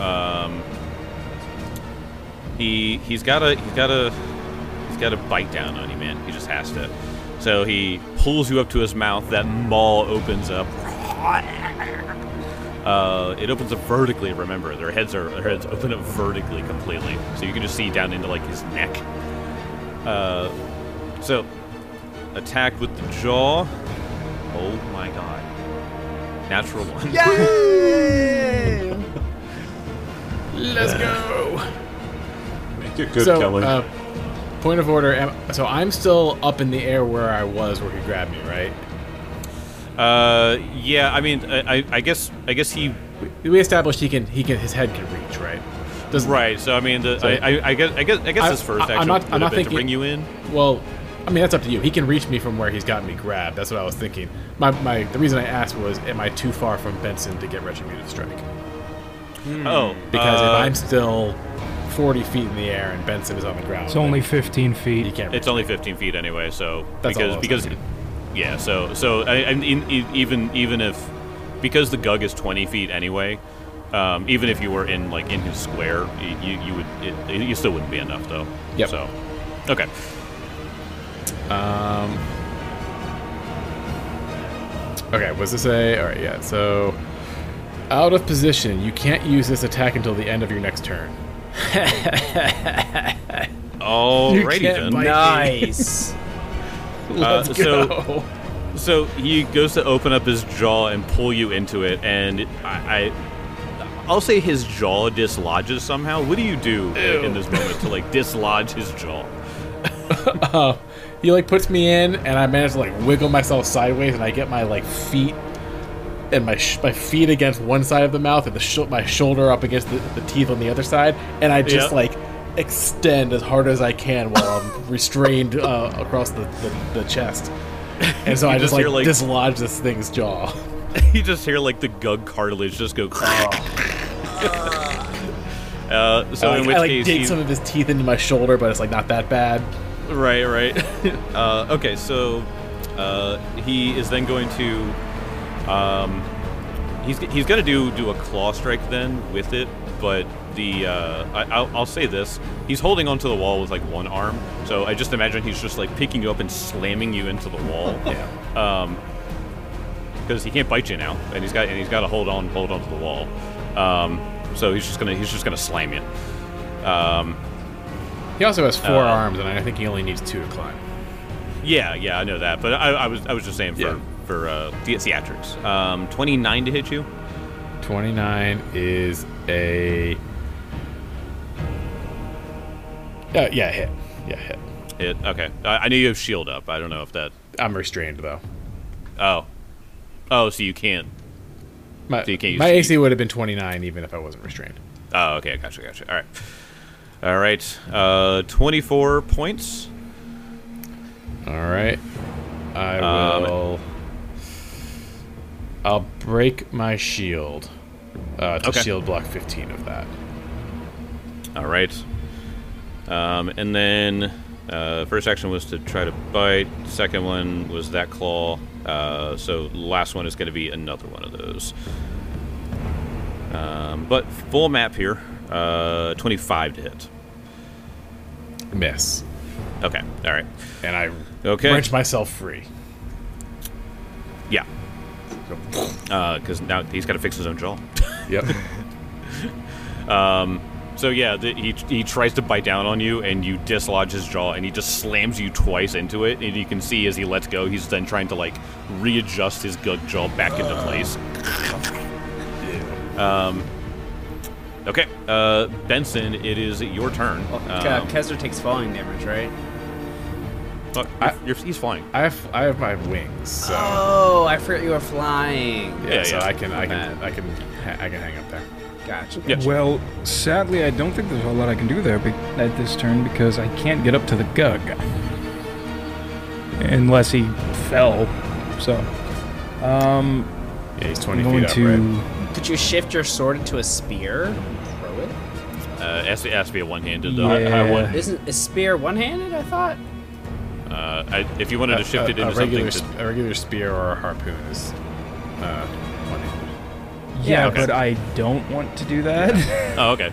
he's got to bite down on you, man. He just has to. So he pulls you up to his mouth. That maw opens up. It opens up vertically. Remember, their heads open up vertically completely, so you can just see down into like his neck. So attack with the jaw. Oh my god! Natural one. Yay! Let's go. Make it good, So, Kelly. point of order. So I'm still up in the air where I was, where he grabbed me, right? Yeah. I mean, I guess he. We established his head can reach, right? Doesn't Right. So I mean, I guess his first action I'm not would have been to thinking- bring you in. Well, I mean that's up to you. He can reach me from where he's got me grabbed. That's what I was thinking. The reason I asked was, am I too far from Benson to get Retributive Strike? Oh, Because if I'm still 40 feet in the air and Benson is on the ground, It's only then 15 he feet. can't. it's only 15 feet anyway. So That's all I was because thinking. yeah. So even if because the Gug is 20 feet anyway. Even if you were in his square, you still wouldn't be enough though. Yep. So, okay. Okay, was this a... Alright, yeah, so... Out of position. You can't use this attack until the end of your next turn. Alrighty can't then. bite. Nice. Let's go. So he goes to open up his jaw and pull you into it, and I'll say his jaw dislodges somehow. What do you do in this moment to dislodge his jaw? He puts me in, and I manage to wiggle myself sideways, and I get my feet and my feet against one side of the mouth, and my shoulder up against the teeth on the other side, and I just extend as hard as I can while I'm restrained across the chest, and so I just dislodge this thing's jaw. You just hear the Gug cartilage just go. So in which I case dig some of his teeth into my shoulder, but it's not that bad. Right. Okay, so he is then going to he's going to do a claw strike then with it, but I'll say this: he's holding onto the wall with one arm, so I just imagine he's just picking you up and slamming you into the wall. Yeah. Because he can't bite you now, and he's got to hold on to the wall. So he's just gonna slam you. He also has 4 arms, and I think he only needs 2 to climb. Yeah, I know that, but I was just saying for theatrics. 29 to hit you. 29 is a hit. Yeah, hit. Hit. Okay. I know you have shield up. I don't know if that. I'm restrained though. Oh, so you can't. My, So you can't use my speed. AC would have been 29 even if I wasn't restrained. Oh, okay. Gotcha. All right. 24 points. All right. I'll break my shield to Okay. shield block 15 of that. All right. And then First action was to try to bite. Second one was that claw. So last one is going to be another one of those. But full map here. 25 to hit. Miss. Okay. All right. And I Okay. wrench myself free. Yeah. Because now he's got to fix his own jaw. Yep. So yeah, he tries to bite down on you, and you dislodge his jaw, and he just slams you twice into it. And you can see as he lets go, he's then trying to like readjust his jaw back into place. Okay, Benson, it is your turn. Kezra takes falling damage, right? He's flying. I have my wings. So. Oh, I forgot you were flying. Yeah, so yeah. I can hang up there. Gotcha. Yes. Well, sadly, I don't think there's a whole lot I can do there at this turn because I can't get up to the Gug. Unless he fell. So, Yeah, he's 20 I'm going feet up, to... right? Could you shift your sword into a spear and throw it? It has to be a one-handed, though. Yeah. Isn't a spear one-handed, I thought? If you wanted to shift it into a regular spear or a harpoon is one-handed. Yeah, okay. but I don't want to do that. Oh, okay.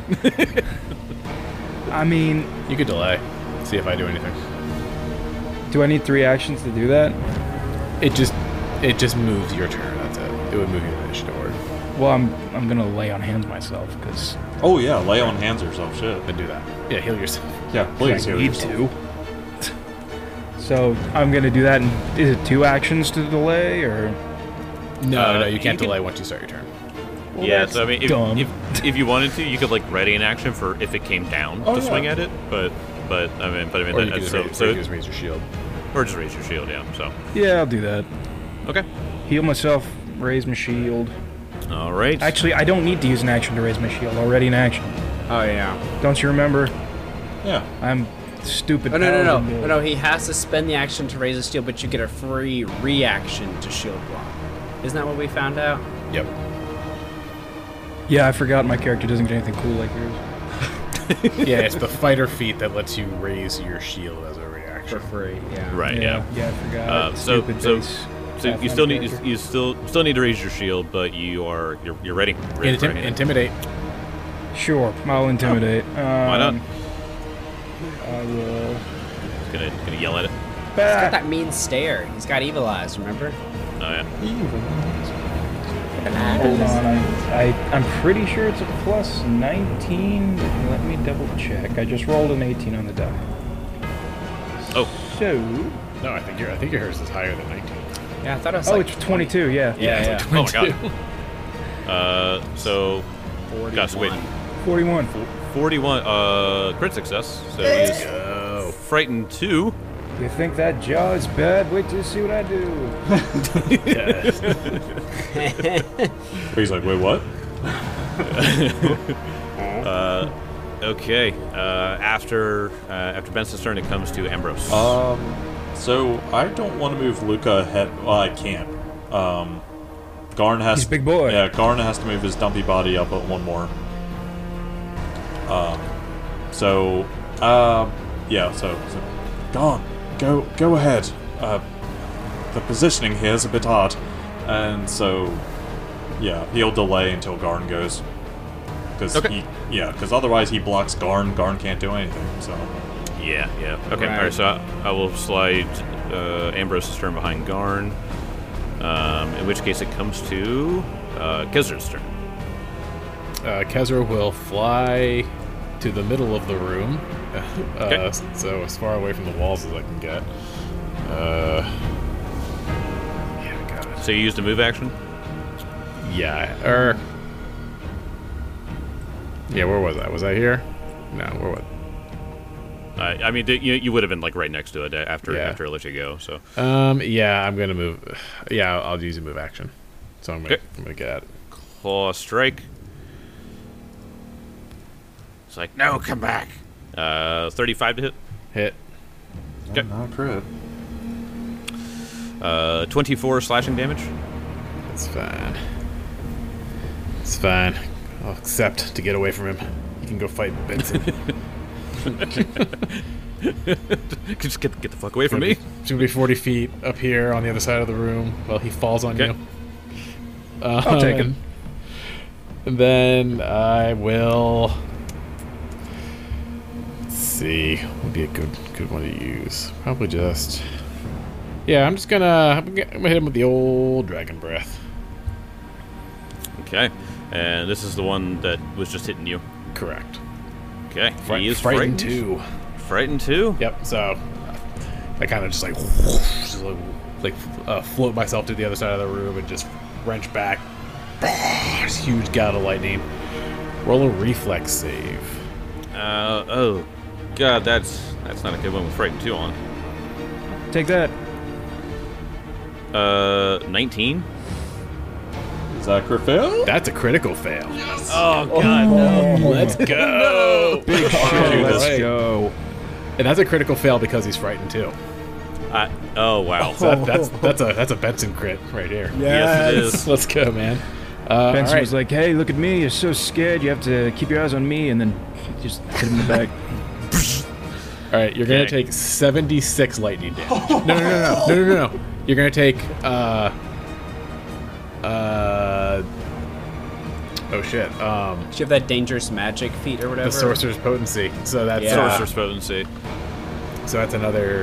I mean, You could delay. See if I do anything. do I need 3 actions to do that? It just moves your turn. That's it. It would move your initiative order. Well, I'm gonna lay on hands myself because Oh yeah, lay on hands yourself. Shit. Then do that. Yeah, heal yourself. Yeah, please. I heal need yourself. to. So I'm gonna do that. And is it 2 actions to delay or? No, you you can't can- delay once you start your turn. Well, Yeah, that's so I mean, dumb. if you wanted to, you could like ready an action for if it came down Oh, to yeah. swing at it. But I mean, Or you that, could just, so, raise, so or you could just raise your shield. or just raise your shield, yeah. So Yeah, I'll do that. okay, Heal myself, raise my shield. all right. Actually, I don't need to use an action to raise my shield. Already in action. Oh, yeah. Don't you remember? Yeah. I'm stupid. Oh, no. paladin. Oh, no, he has to spend the action to raise his shield, but you get a free reaction to shield block. Isn't that what we found out? Yep. Yeah, I forgot my character doesn't get anything cool like yours. Yeah, it's the fighter feat that lets you raise your shield as a For reaction. free, yeah. Right, yeah. Yeah, I forgot. So Stupid base you Pathfinder still need character. you still need to raise your shield, but you're ready. Ready for anything. Intimidate. Sure, I'll intimidate. Why not? I will. Gonna yell at it. He's got Bah! that mean stare. He's got evil eyes, remember? Oh yeah. Hold on, I'm pretty sure it's a plus 19. Let me double check. I just rolled an 18 on the die. Oh, So, No, I think yours is higher than 19. Yeah, I thought it was oh, like it's 22. Yeah, Yeah. oh my god. So 41. Gus, wait, 41. 41. Crit success. So he's Oh. frightened 2. You think that jaw is bad? Wait till you see what I do. He's like, wait, what? Okay. After Benson's turn, it comes to Ambrose. So I don't want to move Luca ahead. Well, I can't. Garn has. He's a big boy. Yeah, Garn has to move his dumpy body up one more. Yeah. So Garn, go ahead. The positioning here is a bit odd, and so yeah, he'll delay until Garn goes. Okay. Because otherwise he blocks Garn. Garn can't do anything. So. Yeah. Okay. Right. All right. So I will slide Ambrose's turn behind Garn. In which case it comes to Kezra's turn. Kezra will fly to the middle of the room, Okay. so as far away from the walls as I can get. Yeah, God. So you used a move action. Yeah, yeah, where was I? Was I here? No, where was? I mean, you would have been like right next to it after Yeah. I let you go. So Yeah, I'm gonna move. Yeah, I'll use a move action. So I'm gonna get at it. claw strike. It's like no, come back. 35 to hit. Hit. Okay. Not crit. 24 slashing damage. It's fine. It's fine. I'll accept to get away from him. You can go fight Benson. Just get the fuck away from me. It's gonna be 40 feet up here on the other side of the room while he falls on you. I'll take him. And then I will. Let's see. What would be a good one to use? Probably just. Yeah, I'm gonna hit him with the old dragon breath. Okay, and this is the one that was just hitting you. Correct. Okay, he is frightened too. Frightened too? Yep. So I kind of just float myself to the other side of the room and just wrench back. This huge gout of lightning. Roll a reflex save. Oh, God, that's not a good one with frightened 2 on. Take that. 19. Is that a crit fail? That's a critical fail. Oh God, no! Let's go. Big shit. Let's right. go. And that's a critical fail because he's frightened too. Oh wow! So that's a Benson crit right here. Yes, it is. Let's go, man. Benson all right. was like, "Hey, look at me! You're so scared. You have to keep your eyes on me." And then just hit him in the back. All right, you're gonna take 76 lightning damage. No. You're gonna take oh shit. Do you have that dangerous magic feat or whatever? The sorcerer's potency. So that's Sorcerer's potency. So that's another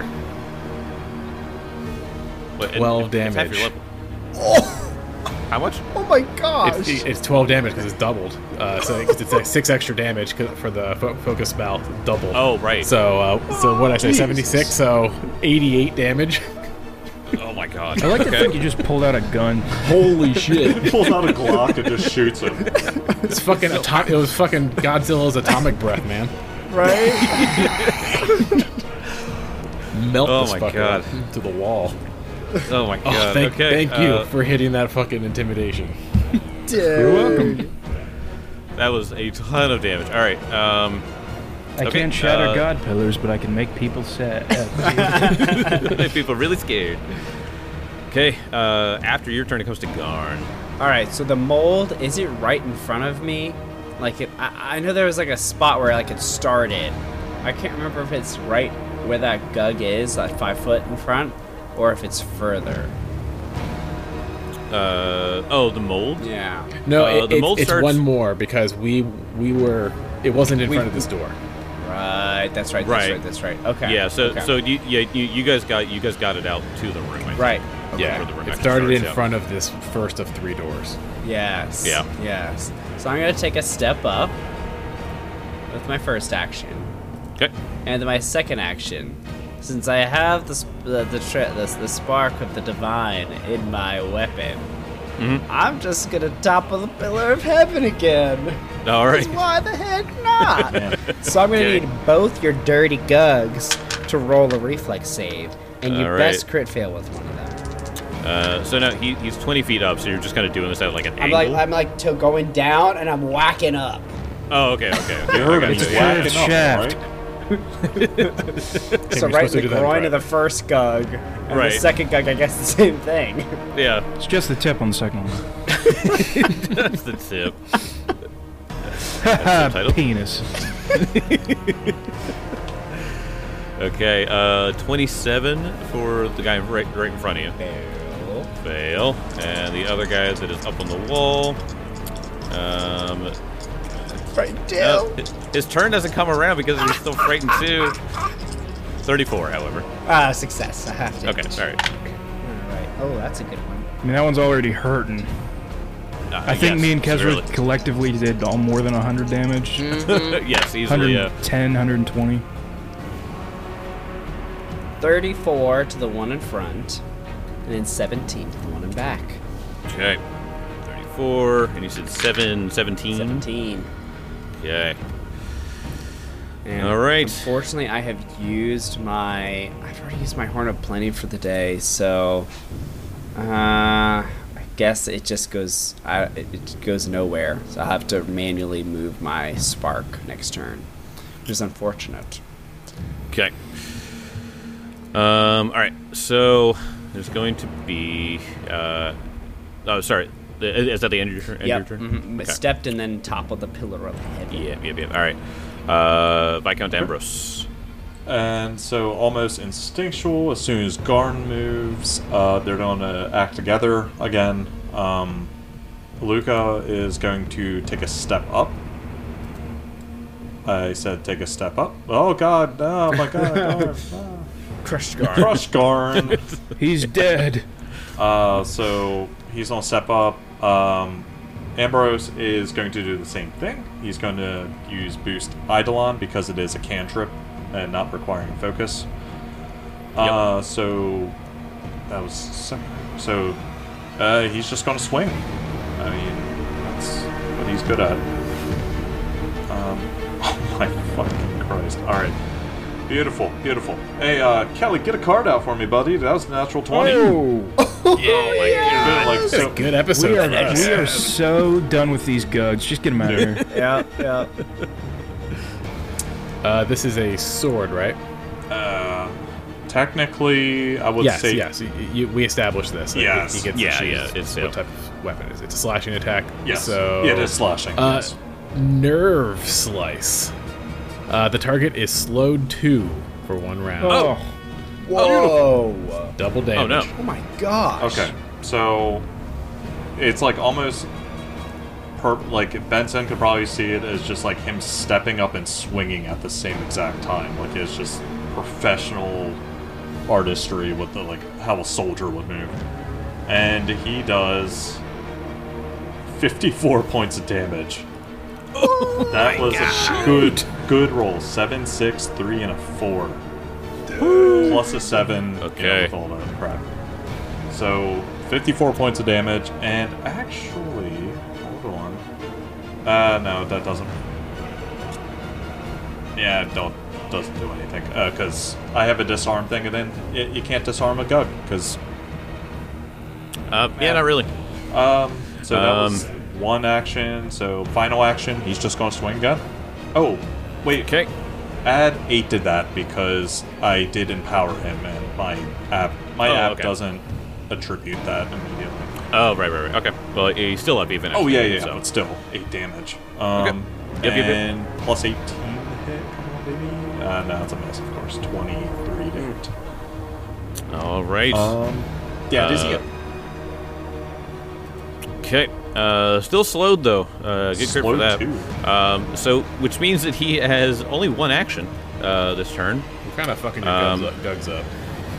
What, 12 it's half damage. your level. How much? Oh my gosh! It's 12 damage because it's doubled. So it's like 6 extra damage for the focus spell, double. Oh right. So what did I say? 76. So 88 damage. Oh my God. I like to think you just pulled out a gun. Holy shit! He pulls out a Glock and just shoots him. It's fucking it was fucking Godzilla's atomic breath, man. Right? Melt Oh this my fucker God. to the wall. Oh my God. Thank you for hitting that fucking intimidation. You're welcome. That was a ton of damage. All right. I Okay, can't shatter god pillars, but I can make people sad. People really scared. Okay. After your turn, it comes to Garn. All right, so the mold, is it right in front of me? Like, I know there was like a spot where like it started. I can't remember if it's right where that Gug is, like 5 foot in front, or if it's further. The mold. Yeah. No, the mold it's starts- one more because we were. It wasn't in front of this door. Right. That's right. Right. That's right. Okay. Yeah. So okay. you guys got it out to the room. I think. Right. Yeah, Where the room it actually started in starts, yeah. front of this first of 3 doors. Yes. Yeah. Yes. So I'm gonna take a step up with my first action, Okay. and then my second action, since I have the spark of the divine in my weapon, I'm just gonna topple the pillar of heaven again. All right. Why the heck not? So I'm gonna Okay. need both your dirty Gugs to roll a reflex save, and you All right. best crit fail with one of them. So now he's 20 feet up. So you're just kind of doing this at like an I'm angle. like going down, and I'm whacking up. Oh, okay. You heard him. I He's got you. whacking up, shaft. right? So you're right in supposed to the do that groin of right. the first Gug, and Right. the second Gug, I guess the same thing. Yeah, It's just the tip on the second one. that's the tip. That's the title. Penis. Okay, 27 for the guy right in front of you. Fail. And the other guy that is up on the wall. Right down. His turn doesn't come around because he's still frightened too. 34, however. Success. I have to. Okay, all right. Alright. Oh, that's a good one. I mean, that one's already hurting. I think yes, me and Kezra really. collectively did all more than 100 damage. Yes, easily. 110, 120. 34 to the one in front, and then 17 to the one in back. Okay. 34, and you said 17? 17. Okay. And All right. Unfortunately, I've already used my Horn of Plenty for the day, so I guess it just goes it goes nowhere. So I'll have to manually move my spark next turn, which is unfortunate. Okay. All right. So there's going to be. Oh, sorry. Is that the end of your turn? Yep. Okay. Stepped and then toppled the pillar of heaven. Yeah. All right. Viscount Ambrose. And so, almost instinctual, as soon as Garn moves, they're going to act together again. Luca is going to take a step up. I said take a step up. Oh god, oh my god, Garn. Ah. Crush Garn. Crush Garn. He's dead. So he's going to step up. Ambrose is going to do the same thing. He's going to use Boost Eidolon because it is a cantrip and not requiring focus. So that was so. He's just going to swing. I mean, that's what he's good at. Oh my fucking Christ! All right, beautiful, beautiful. Hey, Kelly, get a card out for me, buddy. That was a natural 20. Yeah, Like, so, good episode. We for us. are so done with these gugs. Just get them out of here. Yeah. This is a sword, right? technically, I would say yes. We established this. Like, Yes. He gets Yeah, to choose yeah, it's- what type of weapon it is. It's a slashing attack. yes. So Yeah, it is slashing. Yes. Nerve Slice. The target is slowed 2 for 1 round. Oh, Whoa! Double damage. Oh no. Oh my gosh. Okay, so it's like almost like Benson could probably see it as just like him stepping up and swinging at the same exact time. Like it's just professional artistry with the like how a soldier would move, and he does 54 points of damage. That was a good roll. 7, 6, 3, and a 4. Plus a 7, Okay. with all that crap. So, 54 points of damage, and actually, hold on. No, that doesn't. Yeah, doesn't do anything. Because I have a disarm thing, and then you can't disarm a Gug, because. Yeah, not really. So that was one action. So, final action, he's just going to swing again. Oh, wait. Okay. Add 8 to that because I did empower him, and my app okay. doesn't attribute that immediately. Oh, right. Okay. Well, you still have even. Oh yeah, actually, yeah, so. but still 8 damage. Yep. And plus 18 to hit, maybe. No, it's a miss, of course. 23 to hit. All right. Yeah, does he? Okay. Still slowed though. Good crit for Slowed that. too. So, which means that he has only one action this turn. You're kind of fucking your gugs up.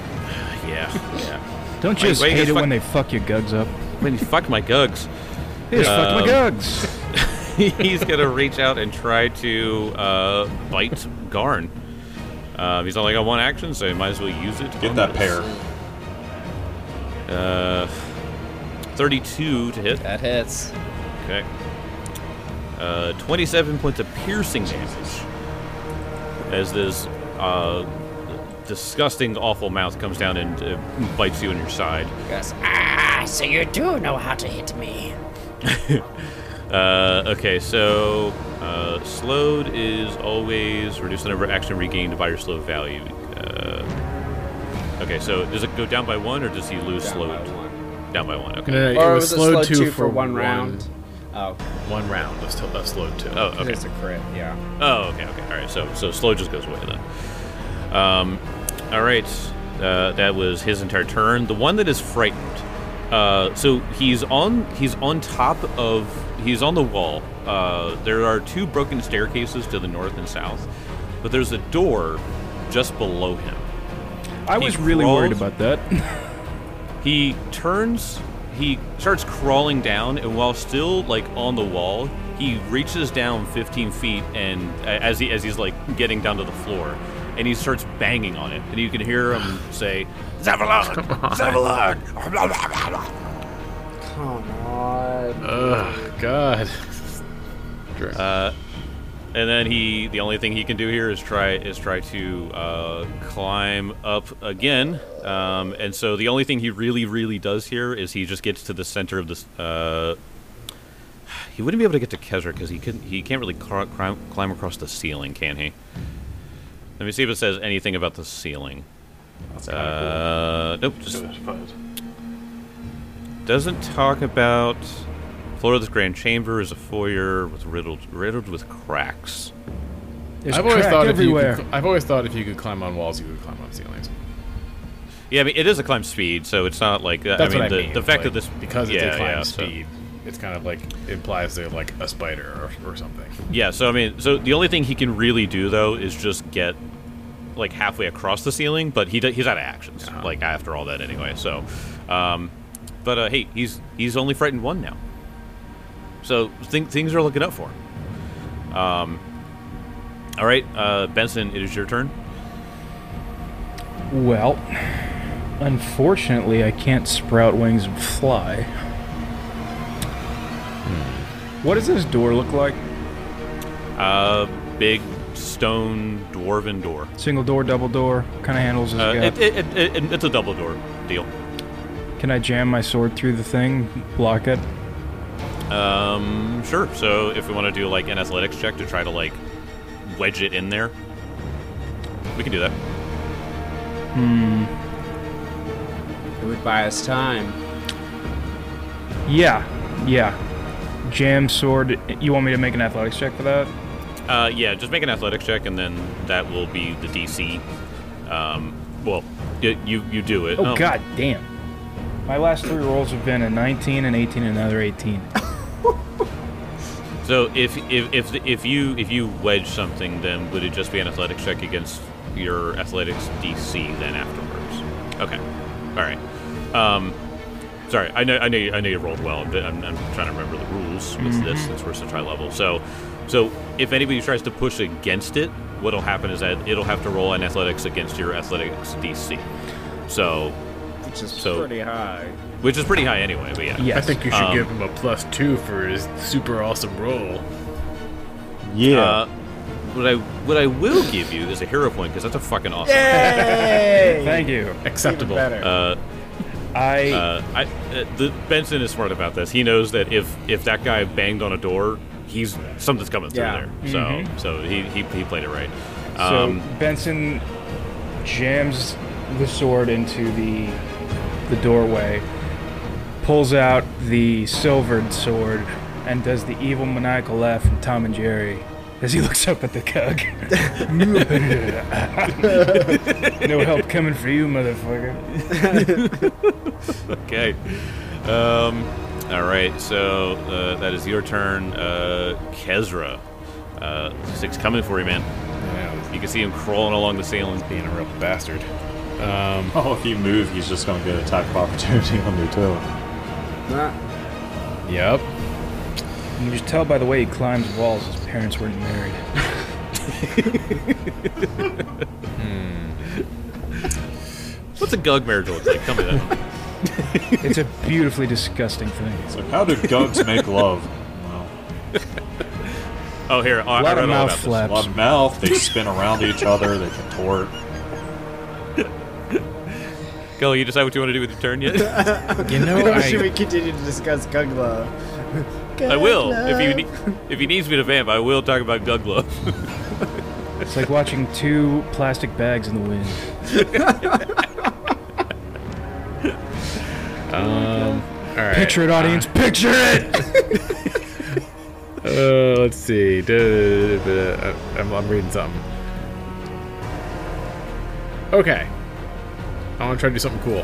Yeah. don't just wait, hate just it fuck- when they fuck your gugs up. When he fucked my Gugs, They just fucked my gugs. he's gonna reach out and try to bite Garn. He's only got one action, so he might as well use it. Get on that this. pair. 32 to hit. That hits. Okay. 27 points of piercing damage. As this disgusting, awful mouth comes down and bites you in your side. Yes. So you do know how to hit me. Okay, so slowed is always reduce the number of action regained by your slow value. Okay, so does it go down by 1 or does he lose slowed? Down by 1. Okay. No, Or it was was slowed it 2 for one round? Oh, 1 round of slowed 2. Oh, okay. it's a crit. Yeah. Oh, okay. All right. So slow just goes away then. All right. That was his entire turn. The one that is frightened. So he's on the wall. There are 2 broken staircases to the north and south, but there's a door just below him. I was really worried about that. He starts crawling down, and while still like on the wall, he reaches down 15 feet, and as he's like getting down to the floor, and he starts banging on it, and you can hear him say, "Zavalog, Zavalog." Come on. Ugh, God. And then the only thing he can do here is try to climb up again. And so the only thing he really does here is he just gets to the center of this. He wouldn't be able to get to Kezra because he can't really climb across the ceiling, can he? Let me see if it says anything about the ceiling. That's kind of Nope, cool. just Good. doesn't talk about. Floor of this grand chamber is a foyer with riddled with cracks. There's I've always crack thought everywhere. I've always thought if you could climb on walls, you could climb on ceilings. Yeah, I mean, it is a climb speed, so it's not like That's I mean, what I mean. the fact like, that this because it's a climb so- speed, it's kind of like implies they're like a spider or something. Yeah, so I mean, so the only thing he can really do though is just get like halfway across the ceiling, but he's out of actions like after all that anyway. So, but hey, he's only frightened 1 now, so things are looking up for him. All right, Benson, it is your turn. Well, unfortunately, I can't sprout wings and fly. What does this door look like? Big stone dwarven door. Single door, double door? What kind of handles does it got? It's a double door deal. Can I jam my sword through the thing, block it? Sure. So if we want to do like an athletics check to try to like wedge it in there, we can do that. It would buy us time. Yeah. Jam sword. You want me to make an athletics check for that? Yeah, just make an athletics check, and then that will be the DC. Well, you do it. Oh, god damn. My last 3 rolls have been a 19, an 18, and another 18. So if you wedge something, then would it just be an athletics check against your athletics DC then afterwards? Okay, all right. Sorry, I know you rolled well. I'm trying to remember the rules with this since we're such high level. So if anybody tries to push against it, what'll happen is that it'll have to roll an athletics against your athletics DC. So, Which is pretty high. Which is pretty high anyway. But yeah. Yes. I think you should give him a +2 for his super awesome roll. Yeah. What I will give you is a hero point because that's a fucking awesome. Yay! Thank you. Acceptable. Better. The Benson is smart about this. He knows that if that guy banged on a door, something's coming through Yeah. there. So he played it right. So Benson jams the sword into the doorway, pulls out the silvered sword, and does the evil maniacal laugh from Tom and Jerry as he looks up at the Cug. No help coming for you, motherfucker. Okay. All right. So that is your turn, Kezra. 6 coming for you, man. Yeah, You can see him crawling along the ceiling. being a real bastard. If you move, he's just going to get attack of opportunity on you too. Yep. You can just tell by the way he climbs walls his parents weren't married. What's a Gug marriage look like? Tell me that. It's a beautifully disgusting thing. So how do Gugs make love? Well, Oh, here. A lot of mouth a flaps. lot of mouth. They spin around each other. They contort. Go. You decide what you want to do with your turn yet? You know, Should we continue to discuss Gugla? I will. If he needs me to vamp, I will talk about Guglo. It's like watching 2 plastic bags in the wind. all right. Picture it, audience. Picture it! Let's see. I'm reading something. Okay. I want to try to do something cool.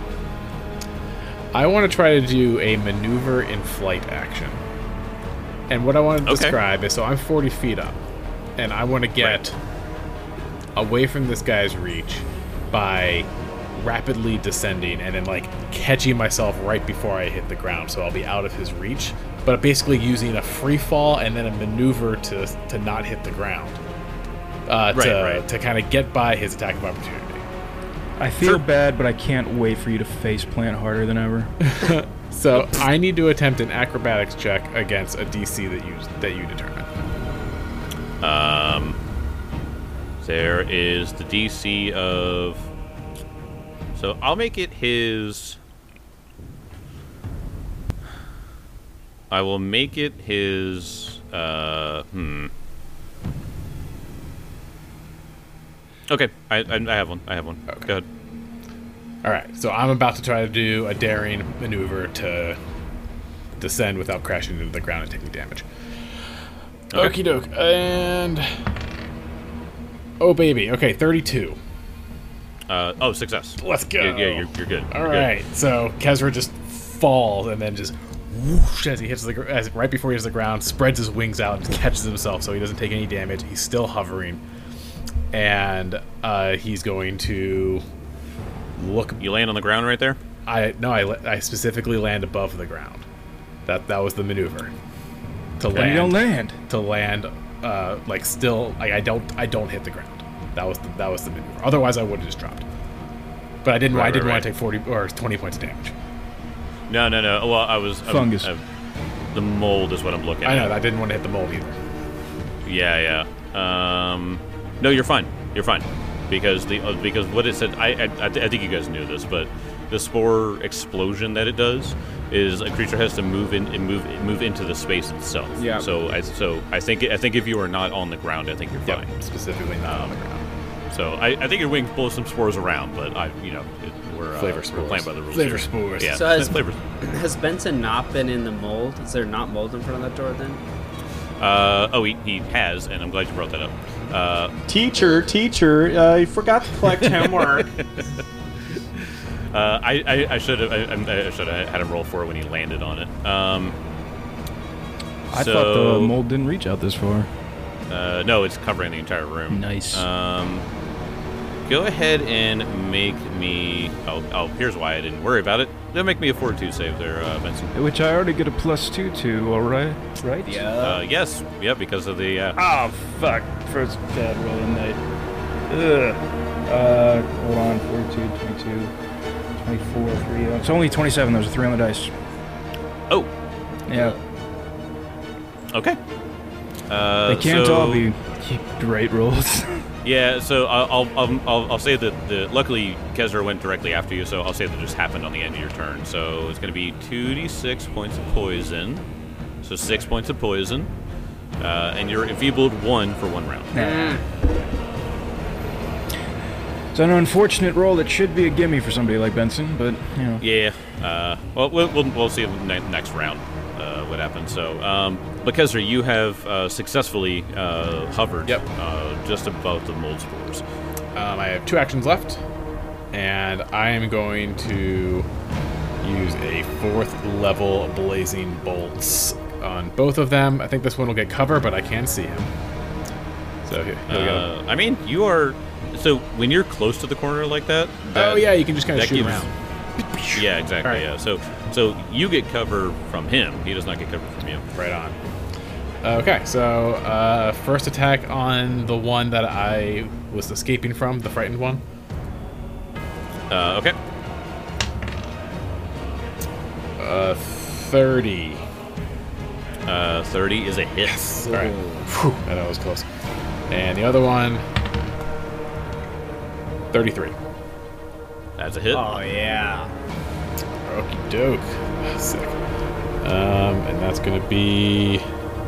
I want to try to do a maneuver in flight action. And what I want to describe is, so I'm 40 feet up, and I want to get away from this guy's reach by rapidly descending and then like catching myself right before I hit the ground, so I'll be out of his reach, but basically using a free fall and then a maneuver to not hit the ground, to kind of get by his attack of opportunity. I feel bad, but I can't wait for you to face plant harder than ever. So I need to attempt an acrobatics check against a DC that you determine. There is the DC of. So I'll make it his. I will make it his. Okay, I have one. Okay. Go ahead. All right, so I'm about to try to do a daring maneuver to descend without crashing into the ground and taking damage. Okay. Okie doke, and Oh, baby. Okay, 32. Success. Let's go. Yeah, you're good. All You're right. So Kezra just falls and then just whoosh as he hits right before he hits the ground, spreads his wings out and catches himself so he doesn't take any damage. He's still hovering. And he's going to look. You land on the ground right there? I specifically land above the ground. That was the maneuver. To land. You don't land. To land, I don't hit the ground. That was the maneuver. Otherwise, I would have just dropped. But I didn't. Right, I didn't right, want to take 40 or 20 points of damage. No. Well, I was Fungus. The mold is what I'm looking at. I know. I didn't want to hit the mold either. Yeah. No, you're fine. You're fine. Because what it said, I think you guys knew this, but the spore explosion that it does is a creature has to move into the space itself. Yeah. So I think if you are not on the ground, I think you're fine. Yep, specifically not on the ground. So I think your wings blow some spores around, but we're Flavor we're spores. playing by the rules. Flavor here. spores. Yeah. So flavor. has Benson not been in the mold? Is there not mold in front of that door then? He has, and I'm glad you brought that up. Teacher, I forgot to collect homework. I should have had him roll for it when he landed on it. I thought the mold didn't reach out this far. No, it's covering the entire room. Nice. Go ahead and make me. Oh, here's why I didn't worry about it. They'll make me a fortitude save there, Benson. Which I already get a +2 to, alright? Right? Yeah. Yes. Yeah, because of the. Oh, fuck. First bad roll of the night. Hold on. 42, 22, 24, 3. It's only 27. There's a 3 on the dice. Oh. Yeah. Okay. They can't all be great rolls. Yeah, so I'll say that luckily Kezra went directly after you, so I'll say that just happened on the end of your turn. So it's going to be 2d6 points of poison, so 6 points of poison, and you're enfeebled 1 for 1 round. It's an unfortunate roll that should be a gimme for somebody like Benson, but you know. Yeah. Well, we'll see next round what happens. So, but Kezra, you have successfully hovered. Yep. Just above the mold spores. I have 2 actions left, and I am going to use a 4th level blazing bolts on both of them. I think this one will get cover, but I can see him. So here we go. I mean, you are. So when you're close to the corner like that. Oh yeah, you can just kind of shoot gives, around. Yeah, exactly. Right. Yeah. So you get cover from him. He does not get cover from you. Right on. Okay, so first attack on the one that I was escaping from, the frightened one. Okay. 30. 30 is a hit. Yes. All right. Whew, that was close. And the other one, 33. That's a hit. Oh yeah. Okie doke. Sick. And that's gonna be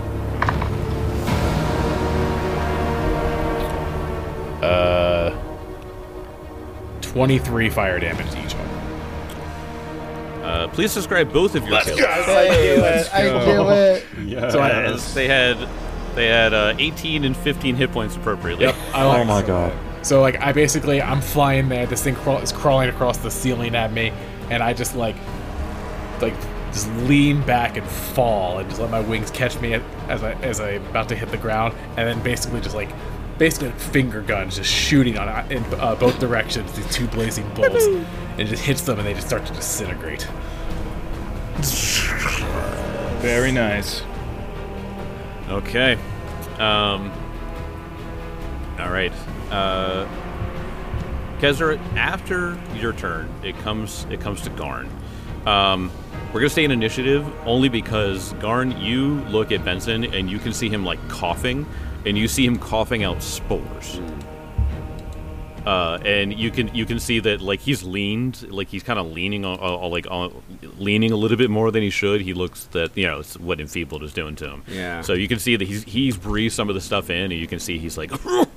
23 fire damage to each one. Please describe both of your kills. I do it. Yes. They had 18 and 15 hit points appropriately. Yep. Oh my god. So like I'm flying there. This thing is crawling across the ceiling at me, and I just like just lean back and fall, and just let my wings catch me as I'm about to hit the ground, and then basically finger guns just shooting on in both directions. These 2 blazing bolts, and it just hits them, and they just start to disintegrate. Very nice. Okay. All right. Kezra, after your turn, it comes to Garn. We're gonna stay in initiative only because Garn, you look at Benson and you can see him like coughing, and you see him coughing out spores. And you can see that like he's leaned, like he's kind of leaning leaning a little bit more than he should. He looks that it's what enfeebled is doing to him. Yeah. So you can see that he's breathed some of the stuff in, and you can see he's like.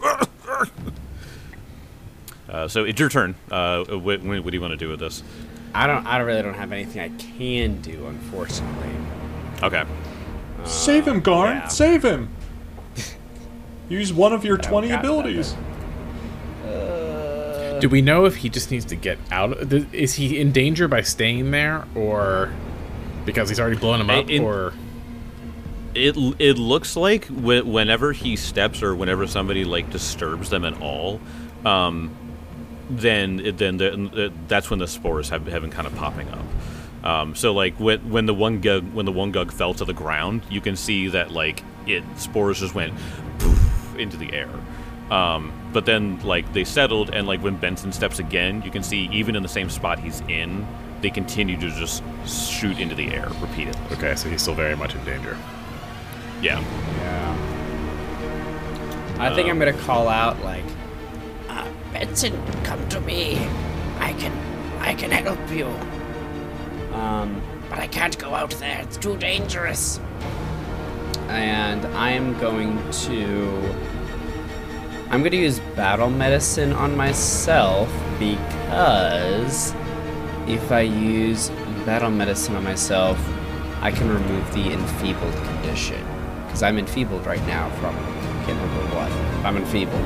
So it's your turn. What do you want to do with this? I really don't have anything I can do, unfortunately. Okay. Save him, Garn. Yeah. Save him. Use one of your 20 got abilities. Do we know if he just needs to get out? Is he in danger by staying there, or because he's already blown him up, or? It looks like whenever he steps or whenever somebody like disturbs them at all, then that's when the spores have been kind of popping up. So like when the one gug fell to the ground, you can see that like spores just went poof into the air. But then like they settled, and like when Benson steps again, you can see even in the same spot he's in, they continue to just shoot into the air repeatedly. Okay, so he's still very much in danger. Yeah. I think I'm gonna call out like, Benson, come to me. I can help you. But I can't go out there. It's too dangerous. and I'm going to use battle medicine on myself, because if I use battle medicine on myself, I can remove the enfeebled condition. Because I'm enfeebled right now from, I can't remember what. I'm enfeebled.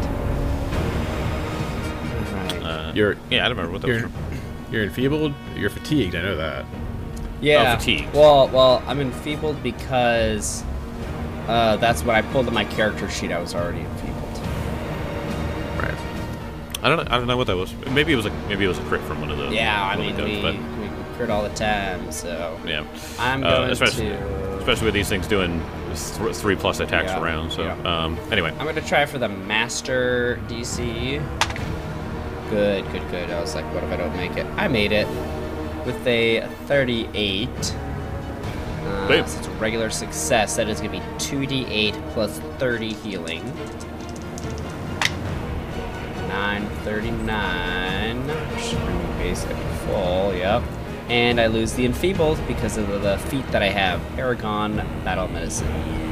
Right. I don't remember what that was from. You're enfeebled? You're fatigued, I know that. Yeah. Oh, fatigued. Well, I'm enfeebled because that's when I pulled up my character sheet. I was already enfeebled. Right. I don't know what that was. Maybe it was a crit from one of the. Yeah, I mean guns, we crit all the time, so yeah. I'm going especially with these things doing 3+ attacks around. So anyway, I'm gonna try for the master DC. Good. I was like, what if I don't make it? I made it with a 38. So it's a regular success. That is gonna be 2d8 plus 30 healing. 939. Should bring my base up to full. Yep. And I lose the enfeebled because of the feat that I have, Paragon Battle Medicine.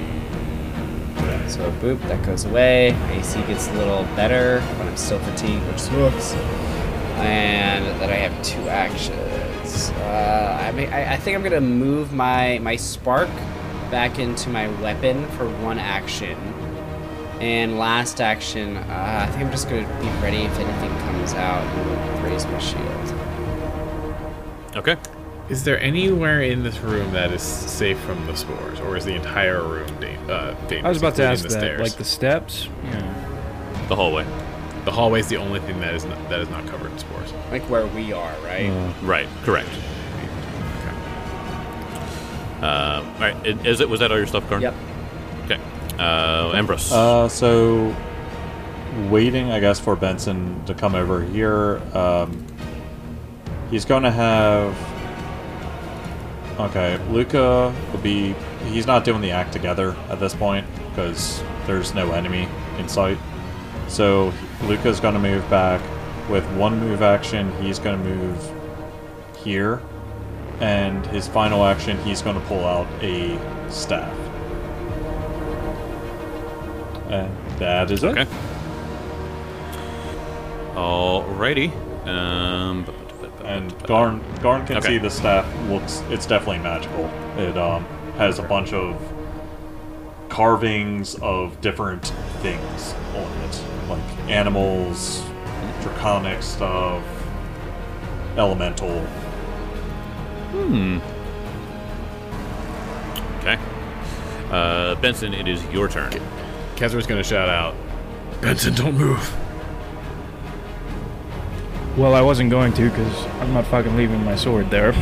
So boop, that goes away. AC gets a little better, but I'm still fatigued, which sucks. And then I have 2 actions. I think I'm gonna move my spark back into my weapon for 1 action. And last action, I think I'm just gonna be ready if anything comes out and raise my shield. okay. Is there anywhere in this room that is safe from the spores, or is the entire room dangerous? I was about to ask the that. stairs? Like the steps? Yeah. The hallway. The hallway is the only thing that is not covered in spores. Like where we are, right? Right. Correct. All right. Was that all your stuff, Karn? Yep. Okay. Ambrose. So waiting, I guess, for Benson to come over here. He's going to have. Okay, Luca will be. He's not doing the act together at this point because there's no enemy in sight. So Luca's going to move back with 1 move action. He's going to move here, and his final action, he's going to pull out a staff. And that is it. Okay. Alrighty. And Garn can see the staff it's definitely magical. It has a bunch of carvings of different things on it, like animals, draconic stuff, elemental. Okay. Benson, it is your turn. Kezra's gonna shout out, "Benson, don't move!" Well, I wasn't going to because I'm not fucking leaving my sword there.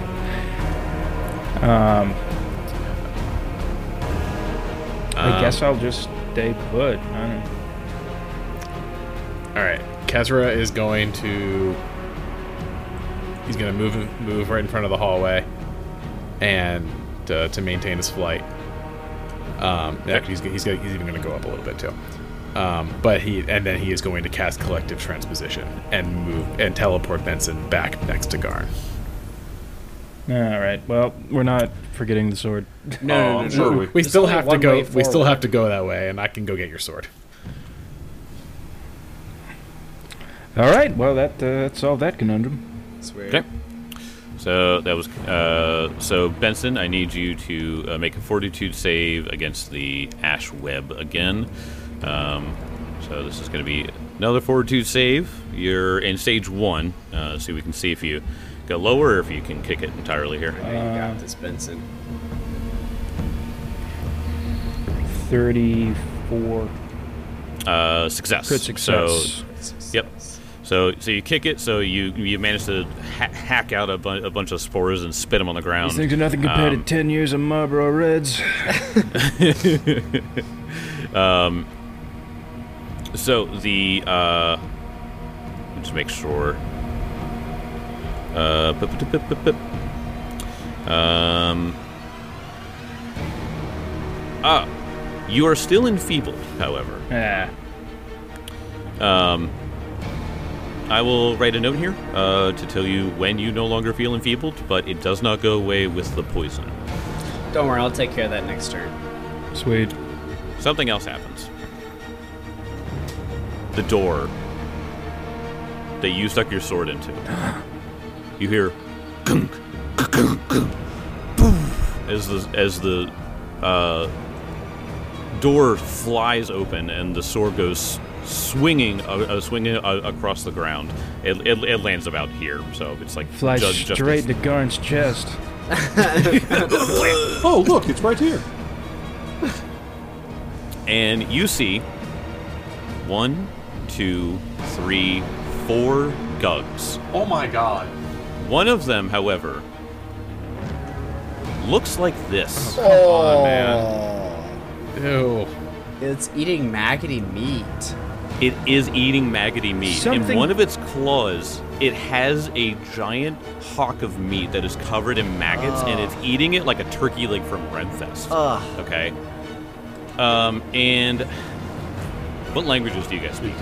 I guess I'll just stay put. I don't know. All right, Kezra is going to. He's gonna move right in front of the hallway, and to maintain his flight. Actually, he's even gonna go up a little bit too. But he is going to cast Collective Transposition and move and teleport Benson back next to Garn. All right. Well, we're not forgetting the sword. No. Sure, We still have to go. way We still forward. have to go that way, and I can go get your sword. All right. Well, that solved that conundrum. Sweet. Okay. So that was so Benson. I need you to make a Fortitude save against the Ash Web again. So this is going to be Another fortitude save. You're in stage 1, so we can see if you go lower or if you can kick it entirely here. I know you got this, Benson. 34. Success. Crit success. So, yep. So you kick it. So you manage to hack out a bunch of spores and spit them on the ground. These things are nothing compared to 10 years of Marlboro Reds. So the just make sure. You are still enfeebled, however. I will write a note here to tell you when you no longer feel enfeebled, but it does not go away with the poison. Don't worry, I'll take care of that next turn. Sweet. Something else happens. The door that you stuck your sword into. You hear gunk, gunk, gunk, as the door flies open and the sword goes swinging across the ground. It lands about here, so it's like flies straight to Garn's chest. Oh, look, it's right here. And you see 1, 2, 3, 4 Gugs. Oh my god. One of them, however, looks like this. Come on, man. Ew. It's eating maggoty meat. It is eating maggoty meat. In one of its claws, it has a giant hawk of meat that is covered in maggots, and it's eating it like a turkey leg from Renfest. Okay. And what languages do you guys speak?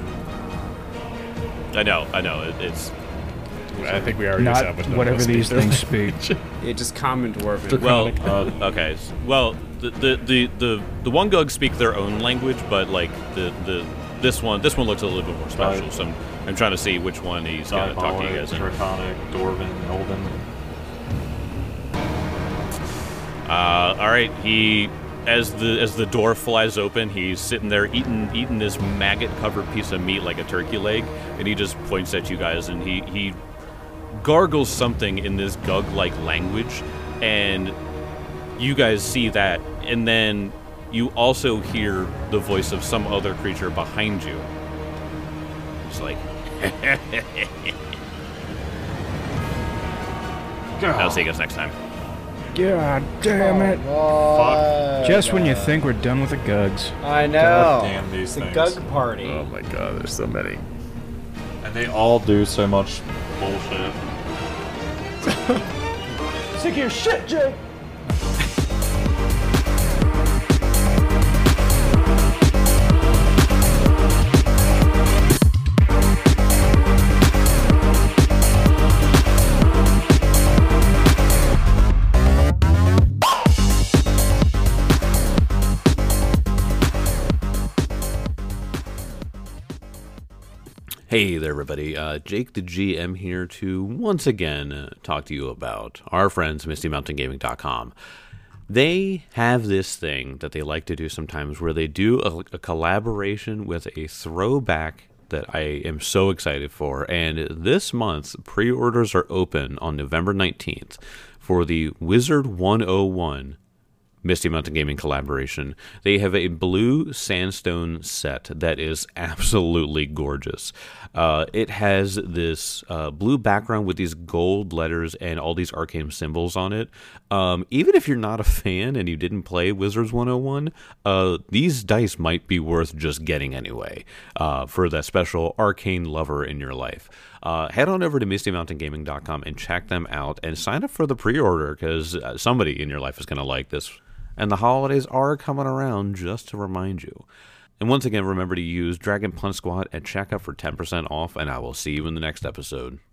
I know. It's. I think we already Not established whatever these things speak. It just common dwarven. Well, okay. Well, the one Gugs speak their own language, but like this one looks a little bit more special. So I'm trying to see which one he's gonna talk to you guys in. Draconic, Dwarven, Elven. All right. As the door flies open, he's sitting there eating this maggot-covered piece of meat like a turkey leg, and he just points at you guys, and he gargles something in this Gug-like language, and you guys see that, and then you also hear the voice of some other creature behind you. It's like, I'll see you guys next time. God damn it. Fuck. Just when you think we're done with the Gugs. I know. God damn these the things. Gug party. Oh my god, there's so many. And they all do so much bullshit. Sick of your shit, Jay! Hey there, everybody. Jake the GM here to once again talk to you about our friends, MistyMountainGaming.com. They have this thing that they like to do sometimes where they do a collaboration with a throwback that I am so excited for. And this month, pre-orders are open on November 19th for the Wizard 101 Misty Mountain Gaming collaboration. They have a blue sandstone set that is absolutely gorgeous. It has this blue background with these gold letters and all these arcane symbols on it. Even if you're not a fan and you didn't play Wizards 101, these dice might be worth just getting anyway for that special arcane lover in your life. Head on over to MistyMountainGaming.com and check them out and sign up for the pre-order because somebody in your life is going to like this. And the holidays are coming around, just to remind you. And once again, remember to use Dragon Punch Squad at checkout for 10% off, and I will see you in the next episode.